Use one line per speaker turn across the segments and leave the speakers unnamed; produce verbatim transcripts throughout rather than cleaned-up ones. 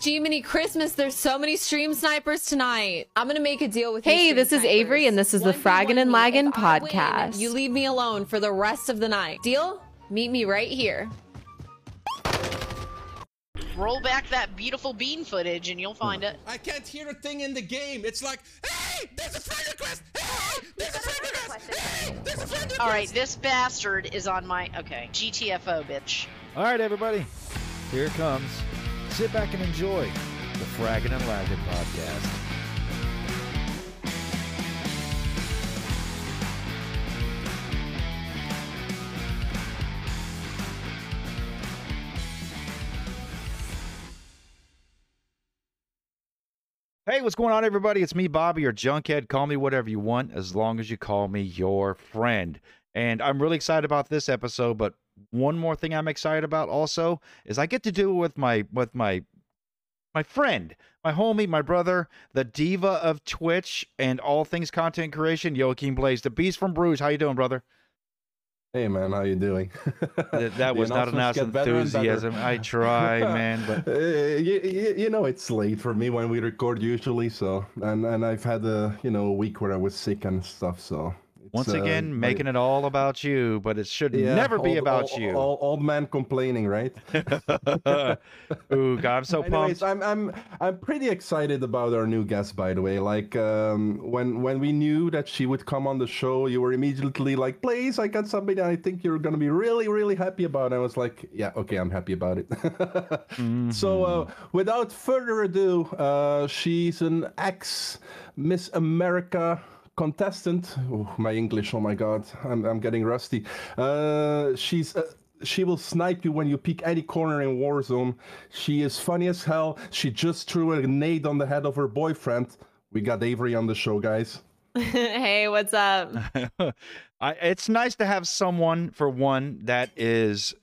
Jiminy Christmas, there's so many stream snipers tonight. I'm gonna make a deal with
Hey,
you,
this is
snipers.
Avery, and this is the Fraggin' and Laggin' podcast.
Win, you leave me alone for the rest of the night. Deal? Meet me right here.
Roll back that beautiful bean footage and you'll find it.
I can't hear a thing in the game. It's like, hey, there's a friend request. Hey, there's a friend request. Hey, there's a friend request.
All right, this bastard is on my, okay, G T F O, bitch.
All right, everybody, here it comes. Sit back and enjoy the Fraggin' and Laggin' podcast. Hey, what's going on, everybody? It's me, Bobby, your junkhead. Call me whatever you want, as long as you call me your friend. And I'm really excited about this episode, but one more thing I'm excited about also is I get to do it with my with my my friend, my homie, my brother, the diva of Twitch and all things content creation, Joachim Blaze, the beast from Bruges. How you doing, brother?
Hey man, how you doing?
That, that was not enough enthusiasm. I try, man, but
uh, you, you, you know it's late for me when we record usually. So and and I've had a you know a week where I was sick and stuff. So it's,
once again,
uh,
making
my,
it all about you, but it should
yeah,
never be
old,
about
old,
you.
Old, old man complaining, right?
Ooh, God, I'm so
Anyways,
pumped.
I'm I'm I'm pretty excited about our new guest, by the way. Like um, when when we knew that she would come on the show, you were immediately like, "Please, I got somebody that I think you're gonna be really really happy about." And I was like, "Yeah, okay, I'm happy about it."
Mm-hmm.
So uh, without further ado, uh, she's an ex Miss America contestant. Oh, my English, oh my God, I'm I'm getting rusty. Uh, she's. Uh, She will snipe you when you peek any corner in Warzone. She is funny as hell. She just threw a nade on the head of her boyfriend. We got Avery on the show, guys.
Hey, what's up?
I, it's nice to have someone, for one, that is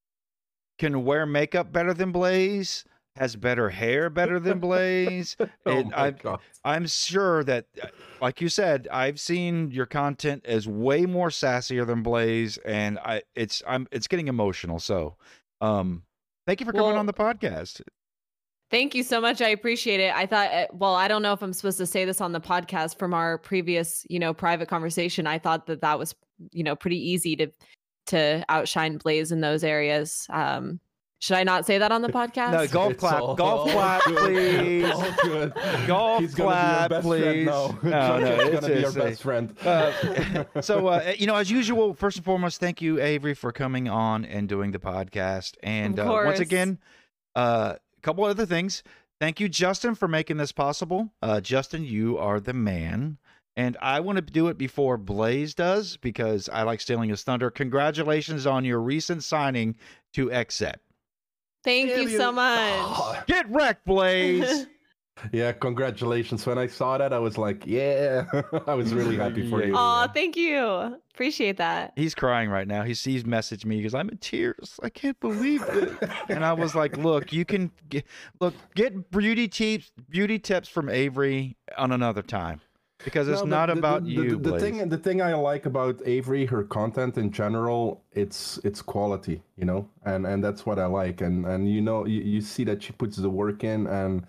can wear makeup better than Blaze, has better hair better than Blaze.
Oh
and
my
I,
God.
I'm sure that, like you said, I've seen your content is way more sassier than Blaze, and I it's I'm it's getting emotional. So, um, thank you for coming
Well,
on the podcast.
Thank you so much. I appreciate it. I thought, uh, well, I don't know if I'm supposed to say this on the podcast from our previous, you know, private conversation. I thought that that was, you know, pretty easy to to outshine Blaze in those areas. Um, should I not say that on the podcast?
No, golf
It's
clap,
all
golf clap,
good.
please.
All good.
Golf
He's gonna
clap,
be your best
please.
friend now.
No, no,
He's
it's
gonna be your
just a-
best friend.
Uh, so, uh, you know, as usual, first and foremost, thank you, Avery, for coming on and doing the podcast. And
Of
uh, once
course.
again, uh, a couple other things. Thank you, Justin, for making this possible. Uh, Justin, you are the man. And I want to do it before Blaze does because I like stealing his thunder. Congratulations on your recent signing to X Z.
Thank
Damn
you
you.
so much.
Oh,
Get wrecked, Blaze.
yeah, congratulations. When I saw that, I was like, yeah, I was really happy for
Yeah.
you.
Aw, thank you. Appreciate that.
He's crying right now. He's he's messaged me because I'm in tears. I can't believe it. And I was like, look, you can get, look get beauty tips beauty tips from Avery on another time because it's
No, the-
not
the-
about
the,
you.
The, the
Blaze.
thing, the thing I like about Avery, her content in general, it's it's quality, you know, and and that's what I like, and and you know, you, you see that she puts the work in, and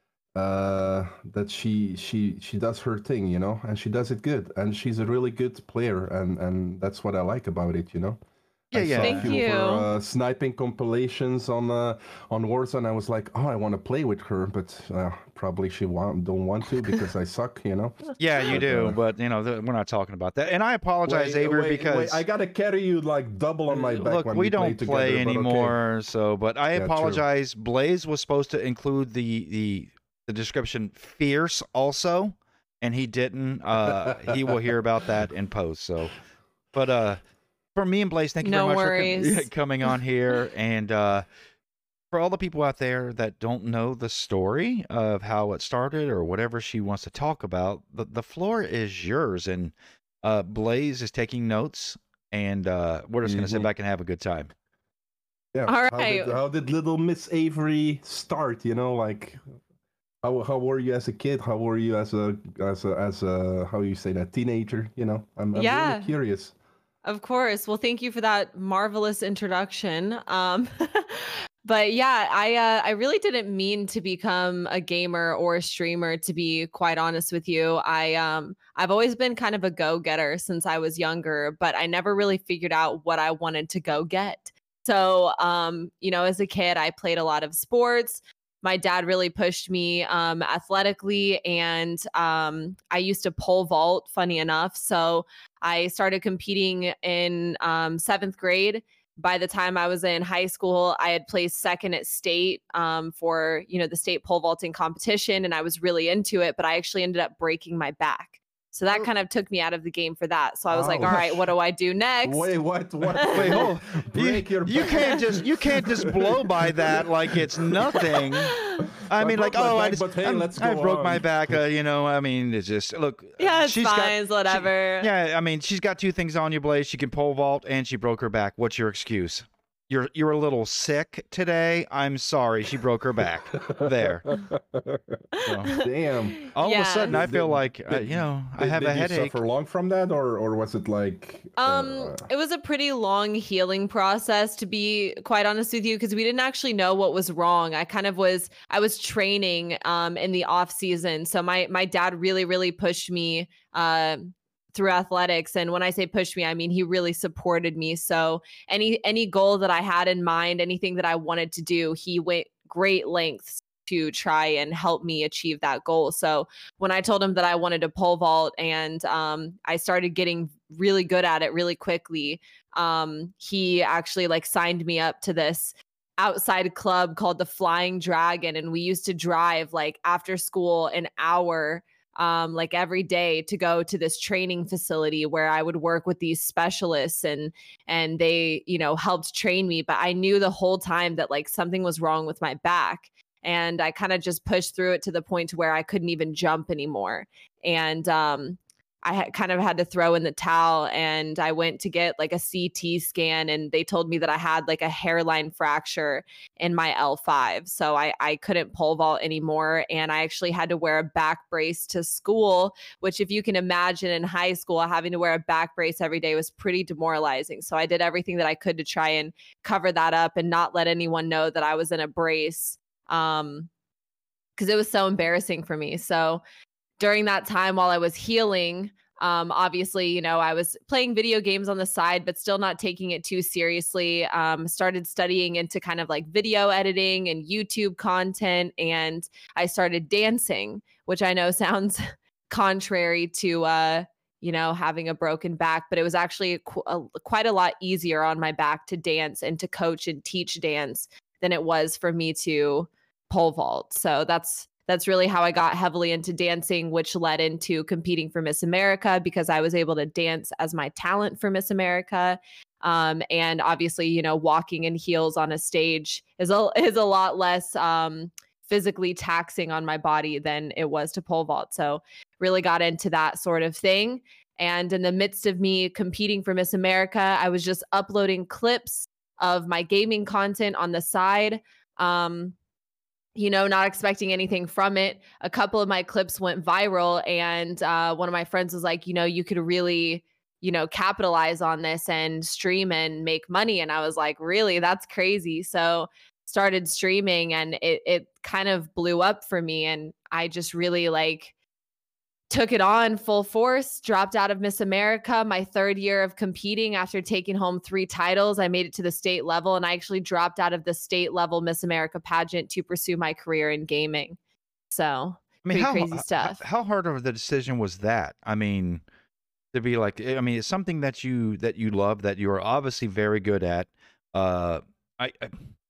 uh, that she she she does her thing, you know, and she does it good, and she's a really good player, and and that's what I like about it, you know.
Yeah,
I
yeah.
saw a
Thank
few
you.
of her, uh, sniping compilations on uh, on Warzone. I was like, oh, I want to play with her, but uh, probably she want, don't want to because I suck, you know.
Yeah, you do,
Uh,
but you know th- we're not talking about that. And I apologize,
Wait,
Avery,
wait,
because
wait, I gotta carry you like double on my back.
look,
when
we,
we
don't
play,
play
together, but okay.
anymore. So, but I
Yeah, true.
apologize. Blaze was supposed to include the the the description fierce also, and he didn't. Uh, he will hear about that in post. So, but uh. For me and Blaze, thank you
No
very much
worries.
for com- coming on here. And uh, for all the people out there that don't know the story of how it started or whatever she wants to talk about, the, the floor is yours. And uh, Blaze is taking notes, and uh, we're just going to sit
Mhm.
back and have a good time.
Yeah.
All
How
right.
did, how did little Miss Avery start? You know, like how how were you as a kid? How were you as a as a as a how you say that teenager? You know, I'm, I'm
Yeah.
really curious.
Of course. Well, thank you for that marvelous introduction. Um, but yeah, I uh, I really didn't mean to become a gamer or a streamer, to be quite honest with you. I um I've always been kind of a go-getter since I was younger, but I never really figured out what I wanted to go get. So um, you know, as a kid, I played a lot of sports. My dad really pushed me um, athletically, and um, I used to pole vault, funny enough. So I started competing in um, seventh grade. By the time I was in high school, I had placed second at state um, for, you know, the state pole vaulting competition, and I was really into it, but I actually ended up breaking my back. So that kind of took me out of the game for that. So I was
Oh.
like, all right, what do I do next?
Wait, what? What?
Wait, hold.
Break
you,
your
you
back.
can't just you can't just blow by that like it's nothing. I mean, like,
broke my
oh, I
back,
just
but hey,
I'm-
let's
I
go
broke my
on.
back. Uh, you know, I mean, it's just look.
Yeah, it's
she's
fine,
got-
it's whatever.
she- yeah, I mean, she's got two things on you, Blaze. She can pole vault and she broke her back. What's your excuse? You're you're a little sick today. I'm sorry. She broke her back. There. So,
Damn.
all of a
Yeah.
sudden, I feel
Did-
like uh,
did-
you know I
Did-
have
did
a
you
headache.
suffer long from that, or or was it like?
Um,
uh,
it was a pretty long healing process, to be quite honest with you, because we didn't actually know what was wrong. I kind of was, I was training um in the off season, so my my dad really really pushed me uh, through athletics, and when I say pushed me, I mean he really supported me. So any any goal that I had in mind, anything that I wanted to do, he went great lengths to try and help me achieve that goal. So when I told him that I wanted to pole vault, and um, I started getting really good at it really quickly, um, he actually like signed me up to this outside club called the Flying Dragon, and we used to drive like after school an hour um like every day to go to this training facility where I would work with these specialists, and and they, you know, helped train me. But I knew the whole time that like something was wrong with my back, and I kind of just pushed through it to the point to where I couldn't even jump anymore. And um I had kind of had to throw in the towel, and I went to get like a C T scan, and they told me that I had like a hairline fracture in my L five. So I, I couldn't pole vault anymore. And I actually had to wear a back brace to school, which, if you can imagine, in high school, having to wear a back brace every day was pretty demoralizing. So I did everything that I could to try and cover that up and not let anyone know that I was in a brace, um, because it was so embarrassing for me. So during that time while I was healing, um, obviously, you know, I was playing video games on the side, but still not taking it too seriously. Um, started studying into kind of like video editing and YouTube content. And I started dancing, which I know sounds contrary to, uh, you know, having a broken back, but it was actually qu- a, quite a lot easier on my back to dance and to coach and teach dance than it was for me to pole vault. So that's That's really how I got heavily into dancing, which led into competing for Miss America, because I was able to dance as my talent for Miss America. Um, and obviously, you know, walking in heels on a stage is a, is a lot less um, physically taxing on my body than it was to pole vault. So really got into that sort of thing. And in the midst of me competing for Miss America, I was just uploading clips of my gaming content on the side. Um, you know, not expecting anything from it. A couple of my clips went viral, and uh, one of my friends was like, you know, you could really, you know, capitalize on this and stream and make money. And I was like, really? That's crazy. So started streaming, and it it kind of blew up for me. And I just really like took it on full force, dropped out of Miss America my third year of competing after taking home three titles. I made it to the state level, and I actually dropped out of the state level Miss America pageant to pursue my career in gaming. So
I mean,
pretty
how
crazy
h-
stuff.
How hard of the decision was that? I mean, to be like, I mean, it's something that you that you love, that you are obviously very good at. Uh, I, I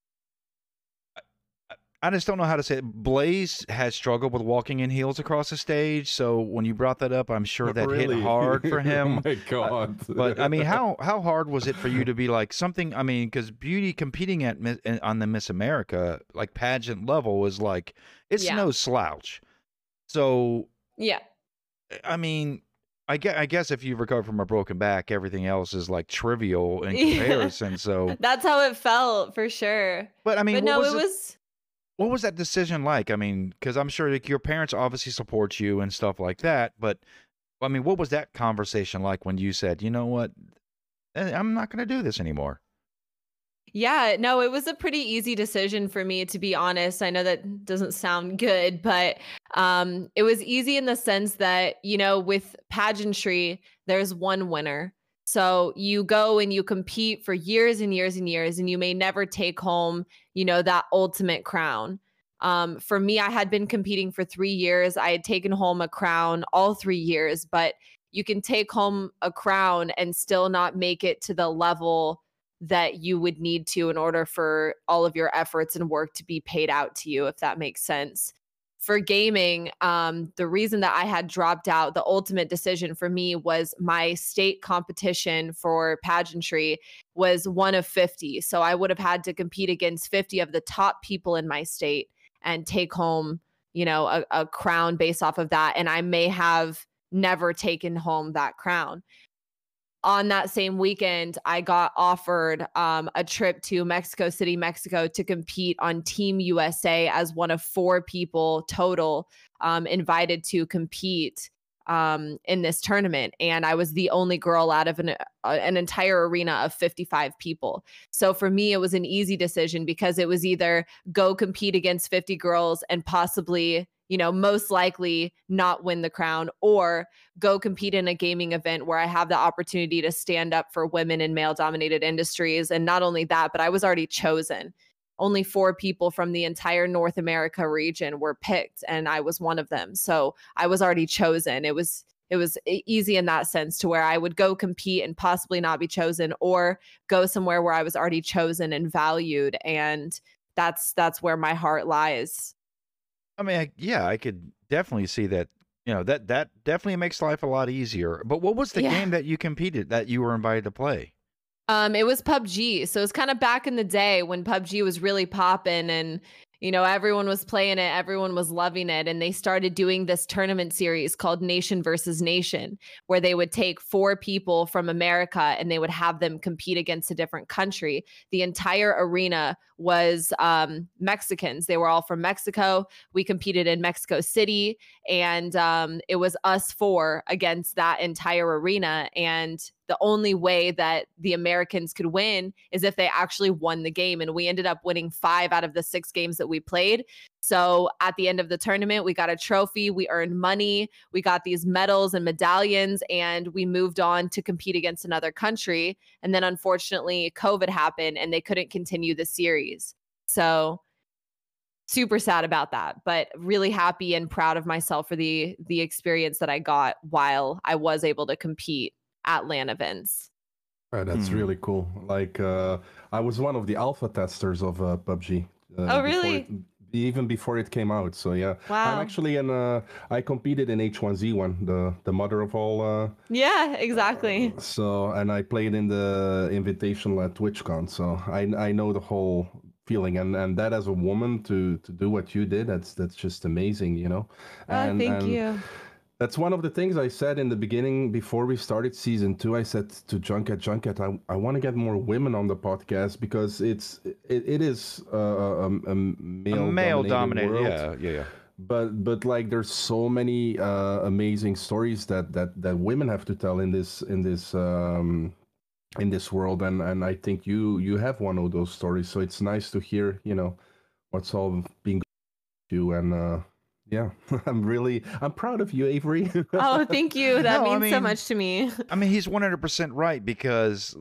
I just don't know how to say it. Blaze has struggled with walking in heels across the stage, so when you brought that up, I'm sure that
Really?
hit hard for him.
Oh my god!
But I mean, how how hard was it for you to be like something? I mean, because beauty competing at Mi- on the Miss America like pageant level is like it's
Yeah.
no slouch. So
Yeah.
I mean, I guess, I guess if you recover from a broken back, everything else is like trivial in comparison. So,
That's how it felt for sure.
but I mean,
But
what
no,
was
it
it-
was
what was that decision like? I mean, because I'm sure like, your parents obviously support you and stuff like that. But I mean, what was that conversation like when you said, you know what, Eh, I'm not going to do this anymore?
Yeah, no, it was a pretty easy decision for me, to be honest. I know that doesn't sound good, but um, it was easy in the sense that, you know, with pageantry, there's one winner. So you go and you compete for years and years and years, and you may never take home, you know, that ultimate crown. Um, for me, I had been competing for three years. I had taken home a crown all three years, but you can take home a crown and still not make it to the level that you would need to in order for all of your efforts and work to be paid out to you, if that makes sense. For gaming, um, the reason that I had dropped out, the ultimate decision for me was my state competition for pageantry was one of fifty. So I would have had to compete against fifty of the top people in my state and take home, you know, a, a crown based off of that. And I may have never taken home that crown. On that same weekend, I got offered um, a trip to Mexico City, Mexico to compete on Team U S A as one of four people total um, invited to compete um, in this tournament. And I was the only girl out of an, uh, an entire arena of fifty-five people. So for me, it was an easy decision because it was either go compete against fifty girls and possibly, you know, most likely not win the crown, or go compete in a gaming event where I have the opportunity to stand up for women in male dominated industries. And not only that, but I was already chosen. Only four people from the entire North America region were picked, and I was one of them. So I was already chosen. It was it was easy in that sense, to where I would go compete and possibly not be chosen, or go somewhere where I was already chosen and valued. And that's that's where my heart lies.
I mean, I, yeah, I could definitely see that. You know, that that definitely makes life a lot easier. But what was the
Yeah.
game that you competed, that you were invited to play?
Um, it was P U B G. So it's kind of back in the day when P U B G was really popping, and, you know, everyone was playing it, everyone was loving it. And they started doing this tournament series called Nation versus Nation, where they would take four people from America and they would have them compete against a different country. The entire arena was um, Mexicans. They were all from Mexico. We competed in Mexico City, and um, it was us four against that entire arena. And the only way that the Americans could win is if they actually won the game. And we ended up winning five out of the six games that we played. So at the end of the tournament, we got a trophy, we earned money, we got these medals and medallions, and we moved on to compete against another country. And then unfortunately, COVID happened and they couldn't continue the series. So super sad about that, but really happy and proud of myself for the the experience that I got while I was able to compete at LAN events.
Oh, that's
Hmm.
really cool. Like, uh, I was one of the alpha testers of uh, P U B G. Uh,
Oh,
before
really?
it- even before it came out. So yeah,
Wow.
I'm actually in. Uh, I competed in H one Z one, the the mother of all. Uh,
Yeah, exactly.
so and I played in the Invitational at TwitchCon. So I I know the whole feeling, and and that as a woman to to do what you did, that's that's just amazing, you know.
Oh,
And,
thank
and
you.
That's one of the things I said in the beginning before we started season two. I said to Junket, Junket, I, I want to get more women on the podcast because it's it, it is uh, a, a male
A male
dominated
dominated,
world.
yeah, yeah, yeah.
But but like there's so many uh, amazing stories that, that that women have to tell in this in this um, in this world, and and I think you you have one of those stories. So it's nice to hear, you know, what's all being to you. And uh, yeah, I'm really I'm proud of you, Avery.
Oh, thank you. That
No, I
means so
mean-
much to me.
I mean, he's one hundred percent right, because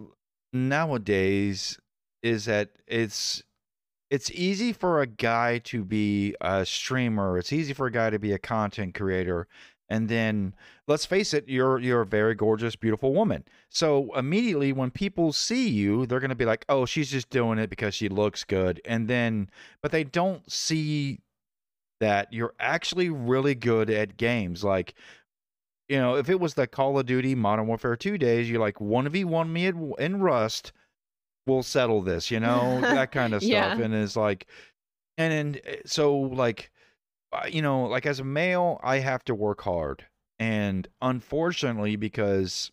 nowadays is that it's it's easy for a guy to be a streamer. It's easy for a guy to be a content creator. And then let's face it, you're you're a very gorgeous, beautiful woman. So immediately when people see you, they're gonna be like, oh, she's just doing it because she looks good. And then but they don't see that you're actually really good at games. Like, you know, if it was the Call of Duty Modern Warfare two days, you're like, one v one me in, in Rust, we'll settle this, you know, that kind of stuff.
Yeah.
And it's like, and then, so like, uh, you know, like as a male, I have to work hard. And unfortunately, because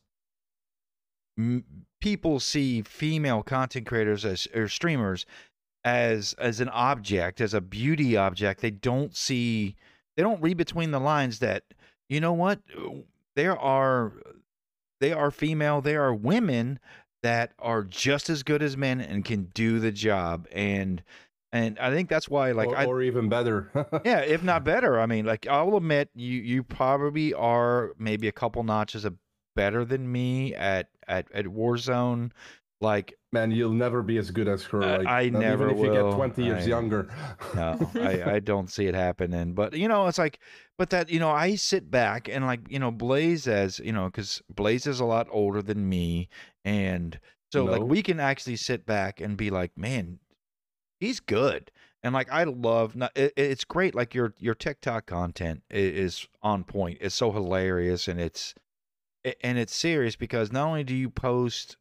m- people see female content creators as or streamers as as an object, as a beauty object, they don't see, they don't read between the lines that, you know what, there are they are female, they are women that are just as good as men and can do the job. And and I think that's why, like,
or,
I,
or even better.
yeah, if not better. I mean, like, I'll admit, you you probably are maybe a couple notches a better than me at at at Warzone. Like,
Man, you'll never be as good as her.
I-
Like,
I
not
never
even if you
will.
get twenty years
I-
younger.
no, I, I don't see it happening. But, you know, it's like, but that, you know, I sit back and, like, you know, Blaze, as, you know, because Blaze is a lot older than me. And so, like,
No.
we can actually sit back and be like, man, he's good. And, like, I love, not, it, it's great. Like, your, your TikTok content i- is on point. It's so hilarious, and it's, and it's serious, because not only do you post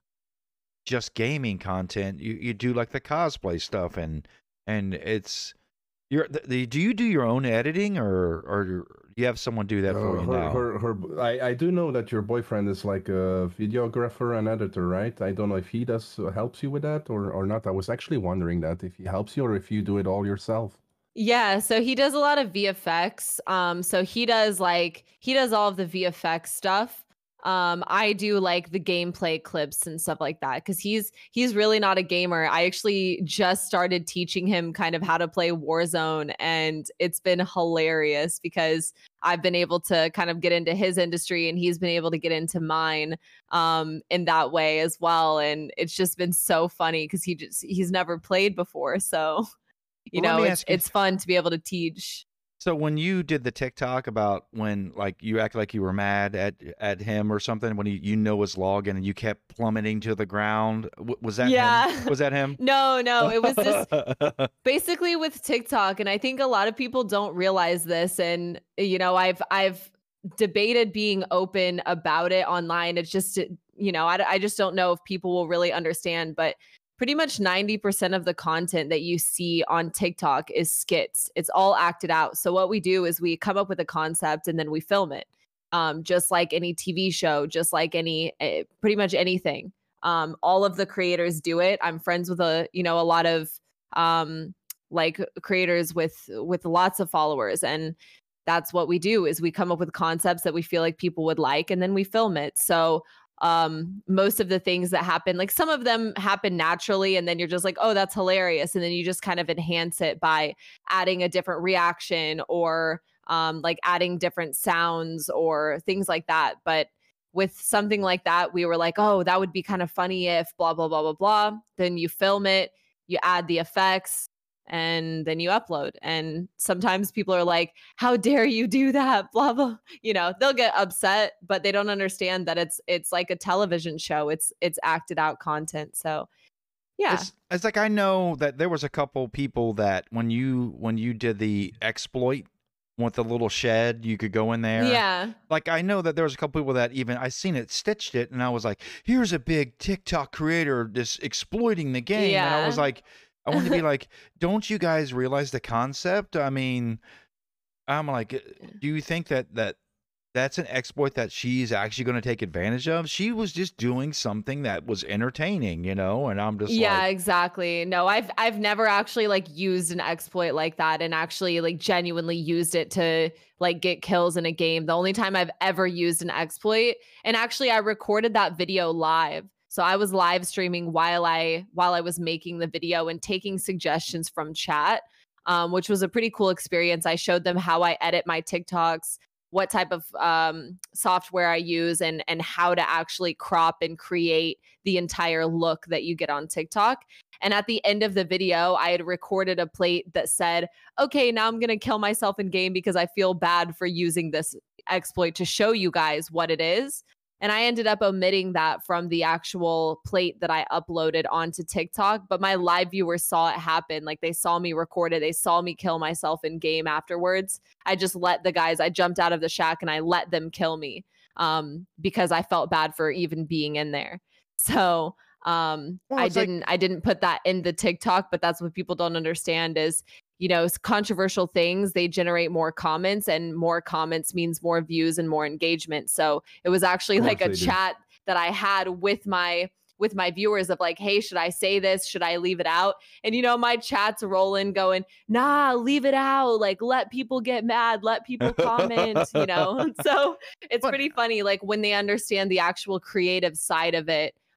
just gaming content, you, you do like the cosplay stuff, and and it's you're the, the, do you do your own editing, or or do you have someone do that for
Uh,
you
her,
now?
her, her, I, I do know that your boyfriend is like a videographer and editor, right? I don't know if he does uh, helps you with that or, or not. I was actually wondering that if he helps you or if you do it all yourself.
Yeah, so he does a lot of V F X. Um, so he does like he does all of the V F X stuff. Um, I do like the gameplay clips and stuff like that, because he's he's really not a gamer. I actually just started teaching him kind of how to play Warzone, and it's been hilarious because I've been able to kind of get into his industry and he's been able to get into mine um in that way as well. And it's just been so funny because he just he's never played before. So you
Well, let
know,
me
it's
ask you-
it's fun to be able to teach.
So when you did the TikTok about when, like, you act like you were mad at at him or something, when you you know his login and you kept plummeting to the ground, w- was that
Yeah.
him? Was that him?
No, no, it was just basically with TikTok, and I think a lot of people don't realize this. And you know, I've I've debated being open about it online. It's just, you know, I, I just don't know if people will really understand, but pretty much ninety percent of the content that you see on TikTok is skits. It's all acted out. So what we do is we come up with a concept and then we film it. Um, just like any T V show, just like any, uh, pretty much anything. Um, all of the creators do it. I'm friends with a, you know, a lot of um, like creators with with lots of followers, and that's what we do is we come up with concepts that we feel like people would like, and then we film it. So um most of the things that happen, like some of them happen naturally, and then you're just like, oh, that's hilarious, and then you just kind of enhance it by adding a different reaction or um like adding different sounds or things like that. But with something like that, we were like, oh, that would be kind of funny if blah blah blah blah blah. Then you film it, you add the effects, and then you upload. And sometimes people are like, how dare you do that, blah blah, you know, they'll get upset, but they don't understand that it's it's like a television show. It's it's acted out content. So yeah.
It's, it's like, I know that there was a couple people that when you when you did the exploit with the little shed, you could go in there.
Yeah.
Like, I know that there was a couple people that even I seen it stitched it, and I was like, here's a big TikTok creator just exploiting the game. And I was
Yeah.
like, I want to be like, don't you guys realize the concept? I mean, I'm like, do you think that that that's an exploit that she's actually going to take advantage of? She was just doing something that was entertaining, you know? And I'm just
Yeah,
like,
exactly. No, I've I've never actually like used an exploit like that and actually like genuinely used it to like get kills in a game. The only time I've ever used an exploit, and actually I recorded that video live. So I was live streaming while I while I was making the video and taking suggestions from chat, um, which was a pretty cool experience. I showed them how I edit my TikToks, what type of um, software I use, and and how to actually crop and create the entire look that you get on TikTok. And at the end of the video, I had recorded a plate that said, okay, now I'm going to kill myself in game because I feel bad for using this exploit to show you guys what it is. And I ended up omitting that from the actual plate that I uploaded onto TikTok. But my live viewers saw it happen. Like, they saw me record it. They saw me kill myself in game afterwards. I just let the guys, I jumped out of the shack and I let them kill me um, because I felt bad for even being in there. So um,
Well,
I
it's like-
didn't, I didn't put that in the TikTok, but that's what people don't understand is, you know, controversial things, they generate more comments, and more comments means more views and more engagement. So it was actually
Of
like a
course they do.
chat that I had with my with my viewers of like, hey, should I say this? Should I leave it out? And you know, my chat's rolling going, nah, leave it out. Like, let people get mad, let people comment, you know. So it's
But-
pretty funny, like when they understand the actual creative side of it.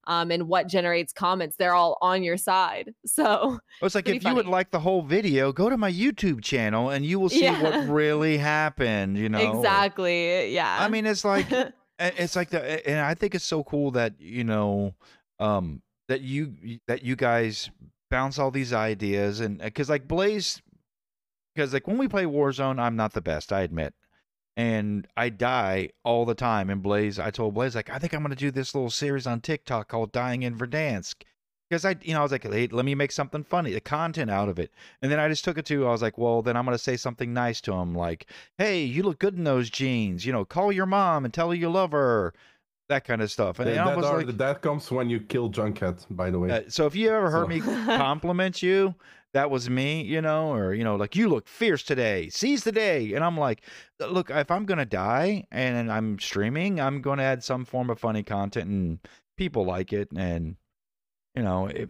um, and what generates comments. They're all on your side. So
It's like,
pretty
if you would
funny.
like the whole video, go to my YouTube channel and you will see
Yeah.
what really happened, you know?
exactly. Yeah.
I mean, it's like, a- it's like the, and I think it's so cool that, you know, um, that you, that you guys bounce all these ideas, and because like Blaze, because like when we play Warzone, I'm not the best, I admit. And I die all the time. And Blaze, I told Blaze, like, I think I'm going to do this little series on TikTok called Dying in Verdansk. Because I, you know, I was like, hey, let me make something funny, the content out of it. And then I just took it to, I was like, well, then I'm going to say something nice to him. Like, hey, you look good in those jeans. You know, call your mom and tell her you love her. That kind of stuff. And
That,
I
that,
was
are-
like,
that comes when you kill Junkhead, by the way.
uh, so if you ever heard
So-
me compliment you, that was me, you know, or, you know, like, you look fierce today, seize the day. And I'm like, look, if I'm going to die and I'm streaming, I'm going to add some form of funny content and people like it. And, you know, it,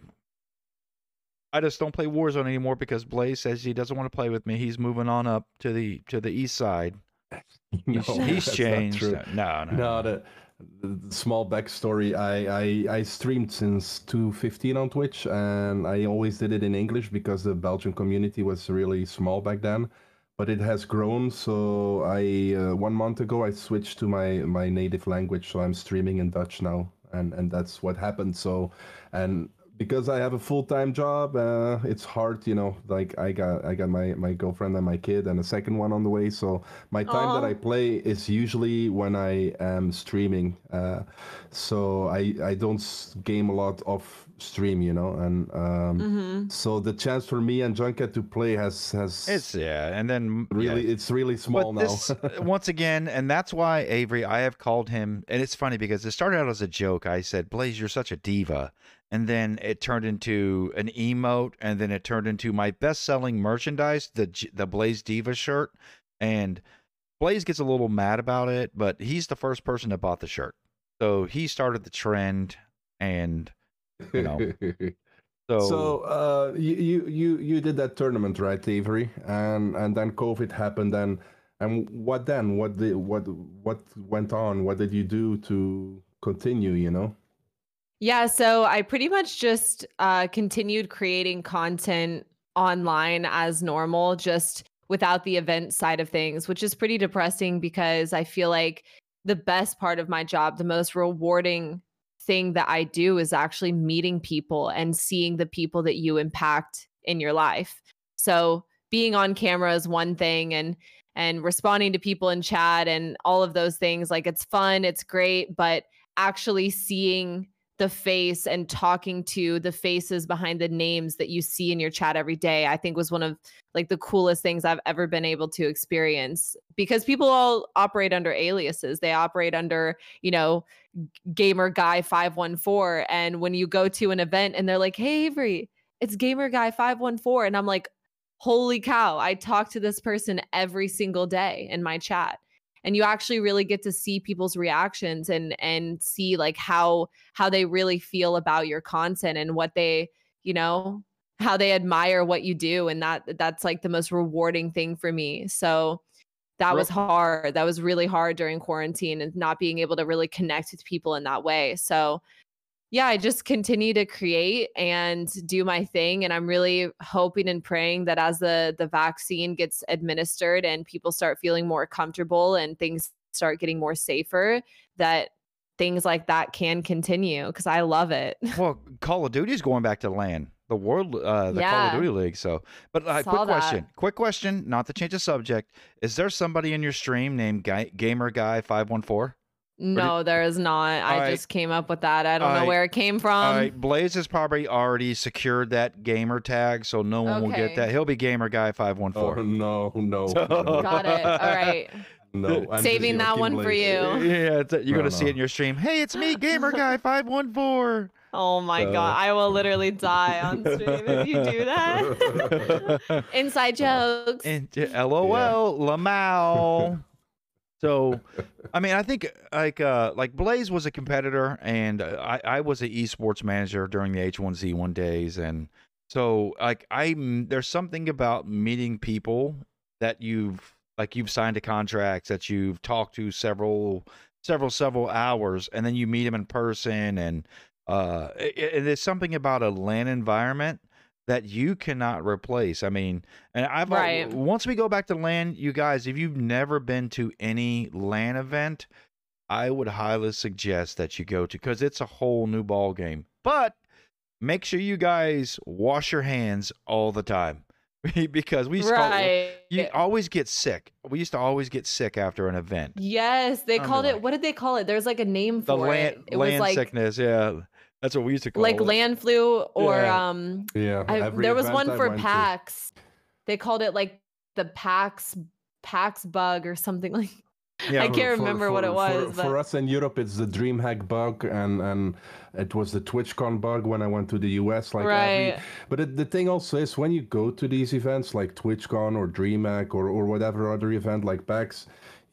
I just don't play Warzone anymore because Blaze says he doesn't want to play with me. He's moving on up to the, to the east side.
No,
He's, he's
that's not
changed.
true.
No, no.
No, the, the small backstory. I, I I streamed since two fifteen on Twitch, and I always did it in English because the Belgian community was really small back then. But it has grown. So I uh, one month ago I switched to my my native language. So I'm streaming in Dutch now, and and that's what happened. So, and because I have a full time job, uh, it's hard, you know. Like I got I got my my girlfriend and my kid and a second one on the way. So my time that
Aw.
I play is usually when I am streaming. Uh, so I I don't s- game a lot off stream, you know. And um,
Mhm.
so the chance for me and Junket to play has has
It's, yeah. And then, yeah.
really it's really small
But
now.
this, once again, and that's why, Avery, I have called him, and it's funny because it started out as a joke. I said, Blaze, you're such a diva. And then it turned into an emote, and then it turned into my best-selling merchandise, the J- the Blaze Diva shirt. And Blaze gets a little mad about it, but he's the first person that bought the shirt. So he started the trend, and you know, so,
So uh, you, you you you did that tournament, right, Avery? And and then COVID happened, and and what then? What did what what went on? What did you do to continue? You know.
Yeah, so I pretty much just uh, continued creating content online as normal, just without the event side of things, which is pretty depressing because I feel like the best part of my job, the most rewarding thing that I do is actually meeting people and seeing the people that you impact in your life. So being on camera is one thing, and and responding to people in chat and all of those things, like it's fun, it's great, but actually seeing the face and talking to the faces behind the names that you see in your chat every day, I think was one of like the coolest things I've ever been able to experience, because people all operate under aliases. They operate under, you know, Gamer Guy five one four. And when you go to an event and they're like, hey, Avery, it's Gamer Guy five one four. And I'm like, holy cow, I talk to this person every single day in my chat. And you actually really get to see people's reactions and and see like how how they really feel about your content and what they, you know, how they admire what you do. And that that's like the most rewarding thing for me. So that was hard. That was really hard during quarantine and not being able to really connect with people in that way. So yeah, I just continue to create and do my thing. And I'm really hoping and praying that as the the vaccine gets administered and people start feeling more comfortable and things start getting more safer, that things like that can continue, because I love it.
well, Call of Duty is going back to LAN, the world, uh, the Call
Yeah.
of Duty League. So, but uh,
Saw
quick
that.
question, quick question, not to change the subject. Is there somebody in your stream named Guy, Gamer Guy five one four?
No, there is not. I
right.
just came up with that. I don't
All
know
right.
where it came from.
All right, Blaze has probably already secured that gamer tag, so no one will get
Okay.
that. He'll be Gamer Guy five one
Oh
four.
no, no, no,
Got it. All right.
no. I'm
Saving
just
that
joking,
one for
Blaze.
you.
Yeah, it's, you're
No,
gonna see
no.
it in your stream. Hey, it's me, Gamer Guy five one four.
Oh my
So-
god, I will literally die on stream if you do that. Inside jokes.
And LOL, Lamau. So, I mean, I think like uh, like Blaze was a competitor, and uh, I I was an esports manager during the H one Z one days, and so like I there's something about meeting people that you've like you've signed a contract that you've talked to several several several hours, and then you meet them in person, and Uh, and there's something about a LAN environment that you cannot replace. I mean, and I've al-
Right.
once we go back to LAN, you guys, if you've never been to any LAN event, I would highly suggest that you go to, because it's a whole new ball game. But make sure you guys wash your hands all the time. Because we used to,
Right.
you always get sick. We used to always get sick after an event.
Yes, they
I'm
called it.
like-
What did they call it? There's like a name
The
for
land,
it. It was
land
like
sickness, yeah. That's what we used to call
like
it.
land flu or
Yeah.
um.
Yeah.
I,
every
there was
event
one
I
for
went to.
PAX. They called it like the PAX PAX bug or something like.
Yeah,
I
For-
can't
for-
remember
for-
what it
for-
was.
For,
but-
us in Europe, it's the DreamHack bug, and and it was the TwitchCon bug when I went to the U S. Like every,
Right.
but it, the thing also is, when you go to these events like TwitchCon or DreamHack or or whatever other event like PAX,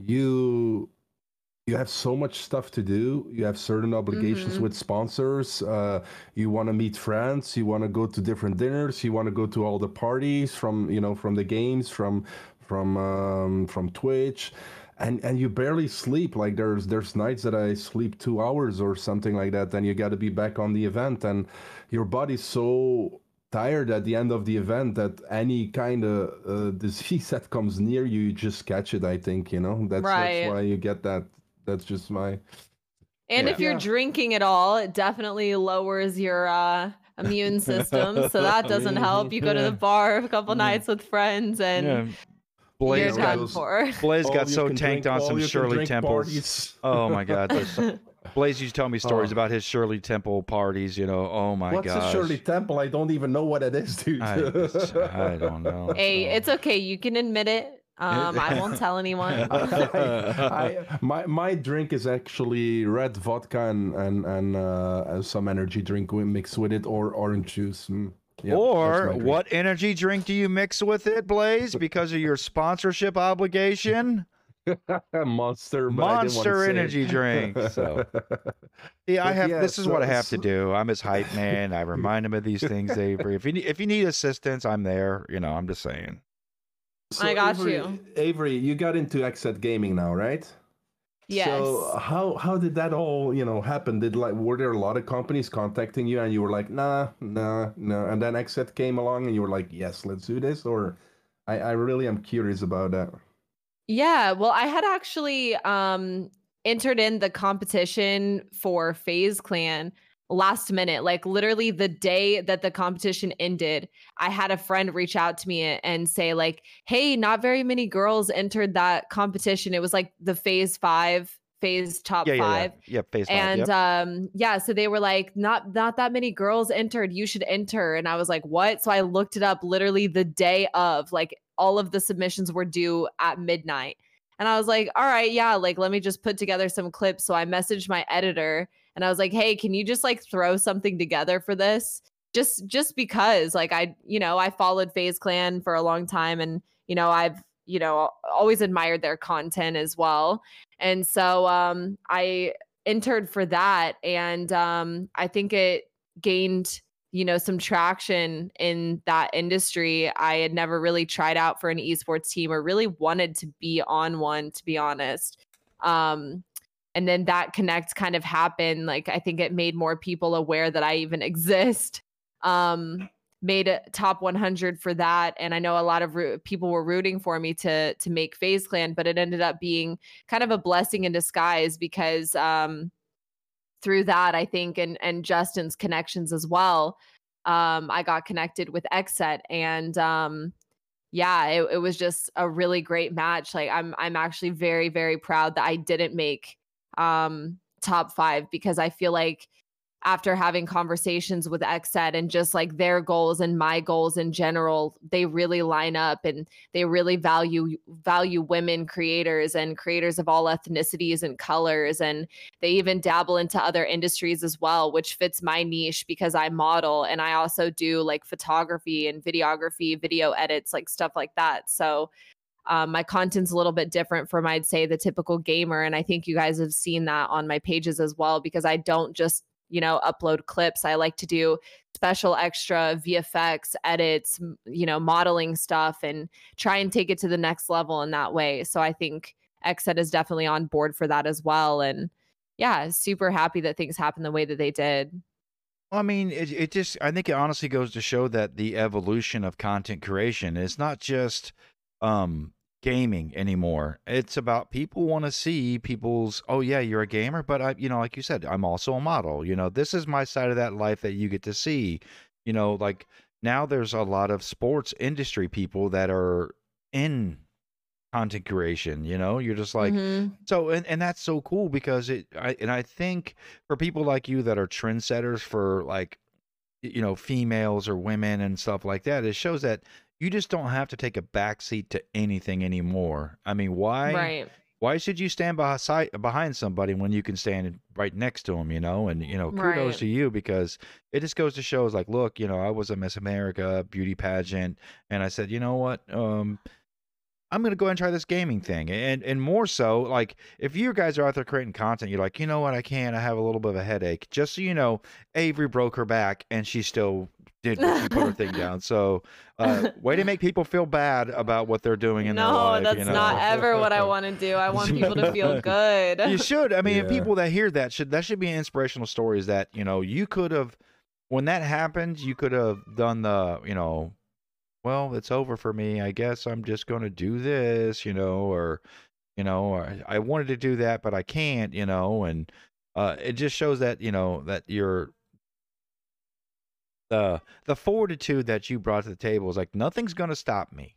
you you have so much stuff to do. You have certain obligations
Mhm.
with sponsors. Uh, you want to meet friends. You want to go to different dinners. You want to go to all the parties from you know from the games from from um, from Twitch, and and you barely sleep. Like there's there's nights that I sleep two hours or something like that. Then you got to be back on the event, and your body's so tired at the end of the event that any kind of uh, disease that comes near you, you just catch it. I think you know that's
Right.
that's why you get that. That's just my
And
Yeah.
if you're
Yeah.
drinking it all, it definitely lowers your uh, immune system. So that doesn't help. You go to
Yeah.
the bar a couple
Yeah.
nights with friends and
Yeah.
you're
Blaze
Yeah,
done
those-
for.
Blaze
all
got
you
so
can
tanked
drink-
on
all
some
you can
Shirley
drink
Temples.
parties.
Oh my God. those- Blaze used to tell me stories
Oh.
about his Shirley Temple parties, you know. Oh my
What's
gosh.
a Shirley Temple? I don't even know what it is, dude.
I, just- I don't know.
Hey, it's okay. You can admit it. Um, I won't tell anyone.
I, my my drink is actually red vodka and and and uh, some energy drink we mixed with it, or orange juice. Mm, yeah, that's
Or
my drink.
what energy drink do you mix with it, Blaze, because of your sponsorship obligation?
Monster, but I didn't want to
Monster
say it.
energy drink. So, yeah, I
But
have.
yeah,
this is what I
so-
have to
so-
do. I'm his hype man. I remind him of these things, Avery. If you need, if you need assistance, I'm there. You know, I'm just saying.
I got
Avery,
you.
Avery, you got into X set Gaming now, right?
Yes.
So how how did that all you know happen? Did like were there a lot of companies contacting you and you were like nah nah no, and then X set came along and you were like yes, let's do this? Or I I really am curious about that.
Yeah, well, I had actually um entered in the competition for FaZe Clan last minute, like literally the day that the competition ended. I had a friend reach out to me and say like, "Hey, not very many girls entered that competition." It was like the FaZe five, FaZe top
Yeah, yeah,
five.
yeah. Yep, face five.
And
Yep.
um yeah, so they were like, not not that many girls entered, you should enter. And I was like, what? So I looked it up literally the day of, like all of the submissions were due at midnight. And I was like, all right, yeah, like let me just put together some clips. So I messaged my editor and I was like, hey, can you just like throw something together for this? Just just because like I, you know, I followed FaZe Clan for a long time and you know, I've, you know, always admired their content as well. And so um I entered for that and um I think it gained, you know, some traction in that industry. I had never really tried out for an esports team or really wanted to be on one, to be honest. Um and then that connect kind of happened. Like I think it made more people aware that I even exist. Um made a top one hundred for that, and I know a lot of ro- people were rooting for me to to make FaZe Clan, but it ended up being kind of a blessing in disguise because um through that I think and and Justin's connections as well, um I got connected with X set and um yeah, it, it was just a really great match. Like I'm I'm actually very very proud that I didn't make um top five because I feel like after having conversations with X set and just like their goals and my goals in general, they really line up and they really value value women creators and creators of all ethnicities and colors. And they even dabble into other industries as well, which fits my niche because I model and I also do like photography and videography, video edits, like stuff like that. So um, my content's a little bit different from, I'd say, the typical gamer. And I think you guys have seen that on my pages as well, because I don't just you know, upload clips. I like to do special extra V F X edits, you know, modeling stuff and try and take it to the next level in that way. So I think X set is definitely on board for that as well. And yeah, super happy that things happened the way that they did.
I mean, it, it just, I think it honestly goes to show that the evolution of content creation is not just um, gaming anymore. It's about people want to see people's, oh, yeah, you're a gamer, but I, you know, like you said, I'm also a model. You know, this is my side of that life that you get to see. You know, like now there's a lot of sports industry people that are in content creation. You know, you're just like,
Mhm.
so, and, and that's so cool because it, I, and I think for people like you that are trendsetters for like, y- you know, females or women and stuff like that, it shows that you just don't have to take a backseat to anything anymore. I mean, why,
Right.
why should you stand beside, behind somebody when you can stand right next to them, you know? And, you know, kudos
Right.
to you because it just goes to show is like, look, you know, I was a Miss America beauty pageant and I said, you know what, um, I'm gonna go ahead and try this gaming thing, and and more so, like if you guys are out there creating content, you're like, you know what, I can't, I have a little bit of a headache. Just so you know, Avery broke her back, and she still did she put her thing down. So, uh, way to make people feel bad about what they're doing in their
No,
life.
that's
you know?
not ever what I want to do. I want people to feel good.
You should. I mean,
Yeah.
people that hear that should that should be inspirational stories that you know you could have when that happened, you could have done the you know well, it's over for me. I guess I'm just going to do this, you know, or, you know, or I wanted to do that, but I can't, you know, and uh, it just shows that, you know, that you're the the fortitude that you brought to the table is like nothing's going to stop me,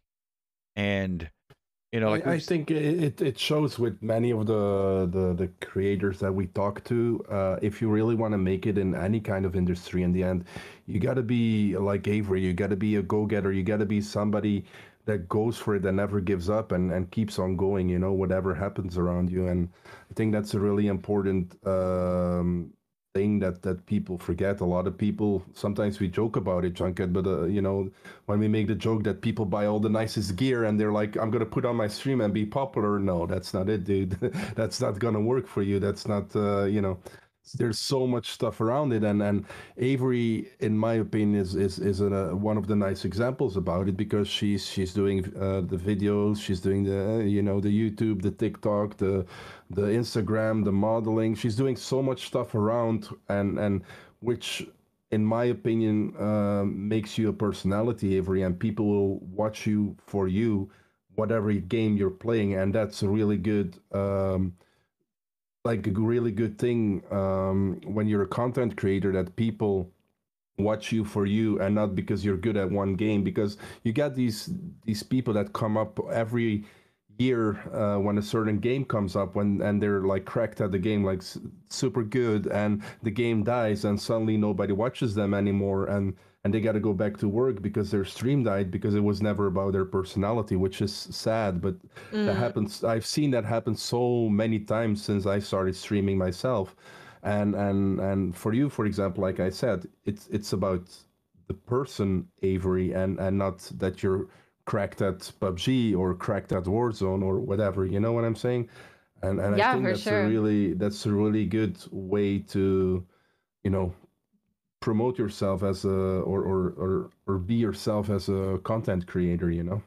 and you know, like
I, I
we've-
think it, it shows with many of the, the, the creators that we talk to. Uh, if you really want to make it in any kind of industry in the end, you got to be like Avery. You got to be a go-getter. You got to be somebody that goes for it and never gives up and, and keeps on going, you know, whatever happens around you. And I think that's a really important um, thing that, that people forget. A lot of people, sometimes we joke about it, Junkett, but, uh, you know, when we make the joke that people buy all the nicest gear and they're like, I'm going to put on my stream and be popular. No, that's not it, dude. That's not going to work for you. That's not, uh, you know, there's so much stuff around it. And, and Avery, in my opinion, is, is, is a, one of the nice examples about it because she's, she's doing uh, the videos, she's doing the, uh, you know, the YouTube, the TikTok, the, the Instagram, the modeling. She's doing so much stuff around and, and which, in my opinion, uh, makes you a personality, Avery, and people will watch you for you, whatever game you're playing, and that's a really good, um, like a really good thing um, when you're a content creator that people watch you for you and not because you're good at one game. Because you got these these people that come up every year uh, when a certain game comes up when and they're like cracked at the game, like s- super good, and the game dies and suddenly nobody watches them anymore, and and they got to go back to work because their stream died because it was never about their personality, which is sad, but that happens. I've seen that happen so many times since I started streaming myself. And and and for you, for example, like I said, it's it's about the person, Avery, and and not that you're cracked at P U B G or cracked at Warzone or whatever. You know what I'm saying? And and
Yeah,
I think
for
that's
sure.
a really that's a really good way to, you know, promote yourself as a or or or, or be yourself as a content creator. You know.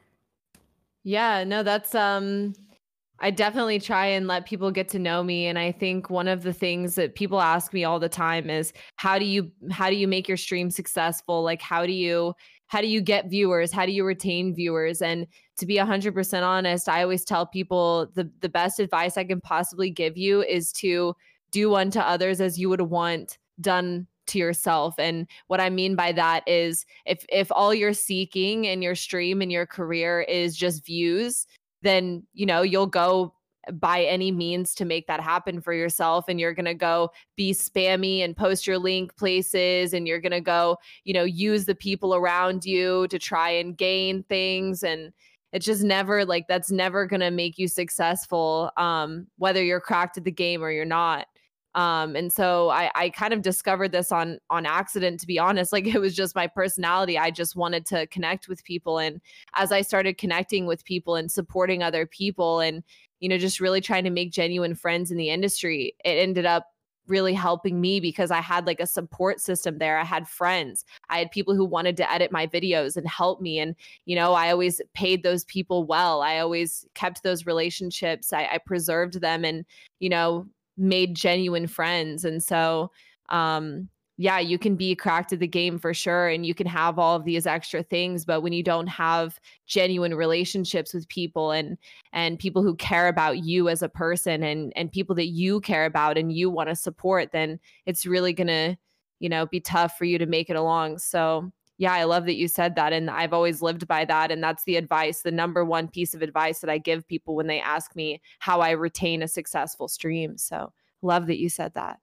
Yeah, no, that's um I definitely try and let people get to know me, and I think one of the things that people ask me all the time is how do you how do you make your stream successful? Like how do you how do you get viewers? How do you retain viewers? And to be one hundred percent honest, I always tell people the the best advice I can possibly give you is to do unto others as you would want done to yourself. And what I mean by that is if if all you're seeking in your stream and your career is just views, then you know you'll go by any means to make that happen for yourself, and you're going to go be spammy and post your link places, and you're going to go, you know, use the people around you to try and gain things, and it's just never like that's never going to make you successful, um whether you're cracked at the game or you're not. Um, and so I, I kind of discovered this on on accident, to be honest. Like it was just my personality. I just wanted to connect with people. And as I started connecting with people and supporting other people and, you know, just really trying to make genuine friends in the industry, it ended up really helping me because I had like a support system there. I had friends. I had people who wanted to edit my videos and help me. And, you know, I always paid those people well. I always kept those relationships. I, I preserved them and, you know, made genuine friends. And so um yeah, you can be cracked at the game for sure. And you can have all of these extra things, but when you don't have genuine relationships with people and, and people who care about you as a person and, and people that you care about and you want to support, then it's really going to, you know, be tough for you to make it along. So yeah, I love that you said that. And I've always lived by that. And that's the advice, the number one piece of advice that I give people when they ask me how I retain a successful stream. So love that you said that.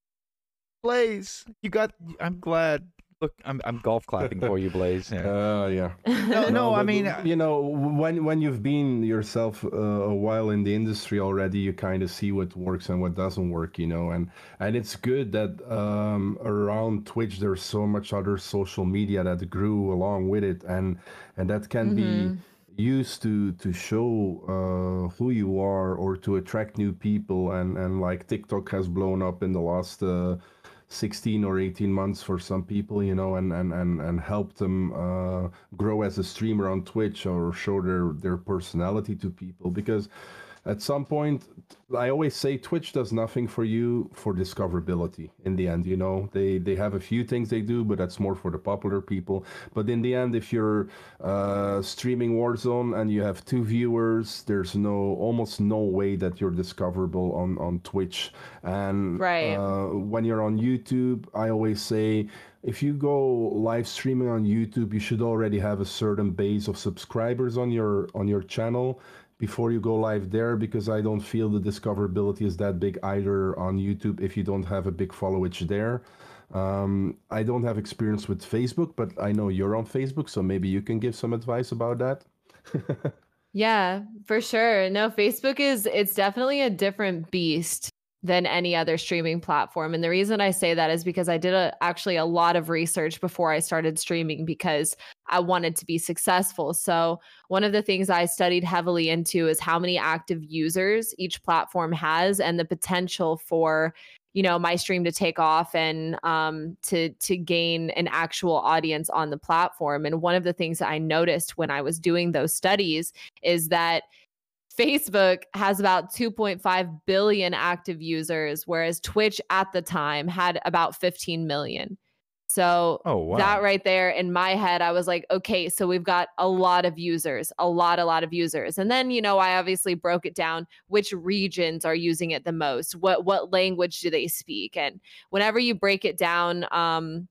Blaze, you got. I'm glad. Look, I'm I'm golf clapping for you, Blaze. Yeah.
Uh, yeah.
No, no, I
but,
mean,
you know, when when you've been yourself uh, a while in the industry already, you kind of see what works and what doesn't work, you know, and and it's good that um, around Twitch there's so much other social media that grew along with it, and and that can
Mhm.
be used to to show uh, who you are or to attract new people, and and like TikTok has blown up in the last. Uh, sixteen or eighteen months for some people, you know, and and and, and help them uh, grow as a streamer on Twitch or show their their personality to people. Because at some point, I always say Twitch does nothing for you for discoverability in the end, you know. They they have a few things they do, but that's more for the popular people. But in the end, if you're uh, streaming Warzone and you have two viewers, there's no almost no way that you're discoverable on, on Twitch. And
Right.
uh, when you're on YouTube, I always say, if you go live streaming on YouTube, you should already have a certain base of subscribers on your on your channel before you go live there, because I don't feel the discoverability is that big either on YouTube if you don't have a big followage there. Um, I don't have experience with Facebook, but I know you're on Facebook, so maybe you can give some advice about that.
Yeah, for sure. No, Facebook is, it's definitely a different beast than any other streaming platform. And the reason I say that is because I did a, actually a lot of research before I started streaming because I wanted to be successful. So one of the things I studied heavily into is how many active users each platform has and the potential for, you know, my stream to take off and um, to to gain an actual audience on the platform. And one of the things that I noticed when I was doing those studies is that Facebook has about two point five billion active users, whereas Twitch at the time had about fifteen million. So
Oh, wow.
that right there in my head, I was like, okay, so we've got a lot of users, a lot, a lot of users. And then, you know, I obviously broke it down, which regions are using it the most, what what language do they speak? And whenever you break it down, um,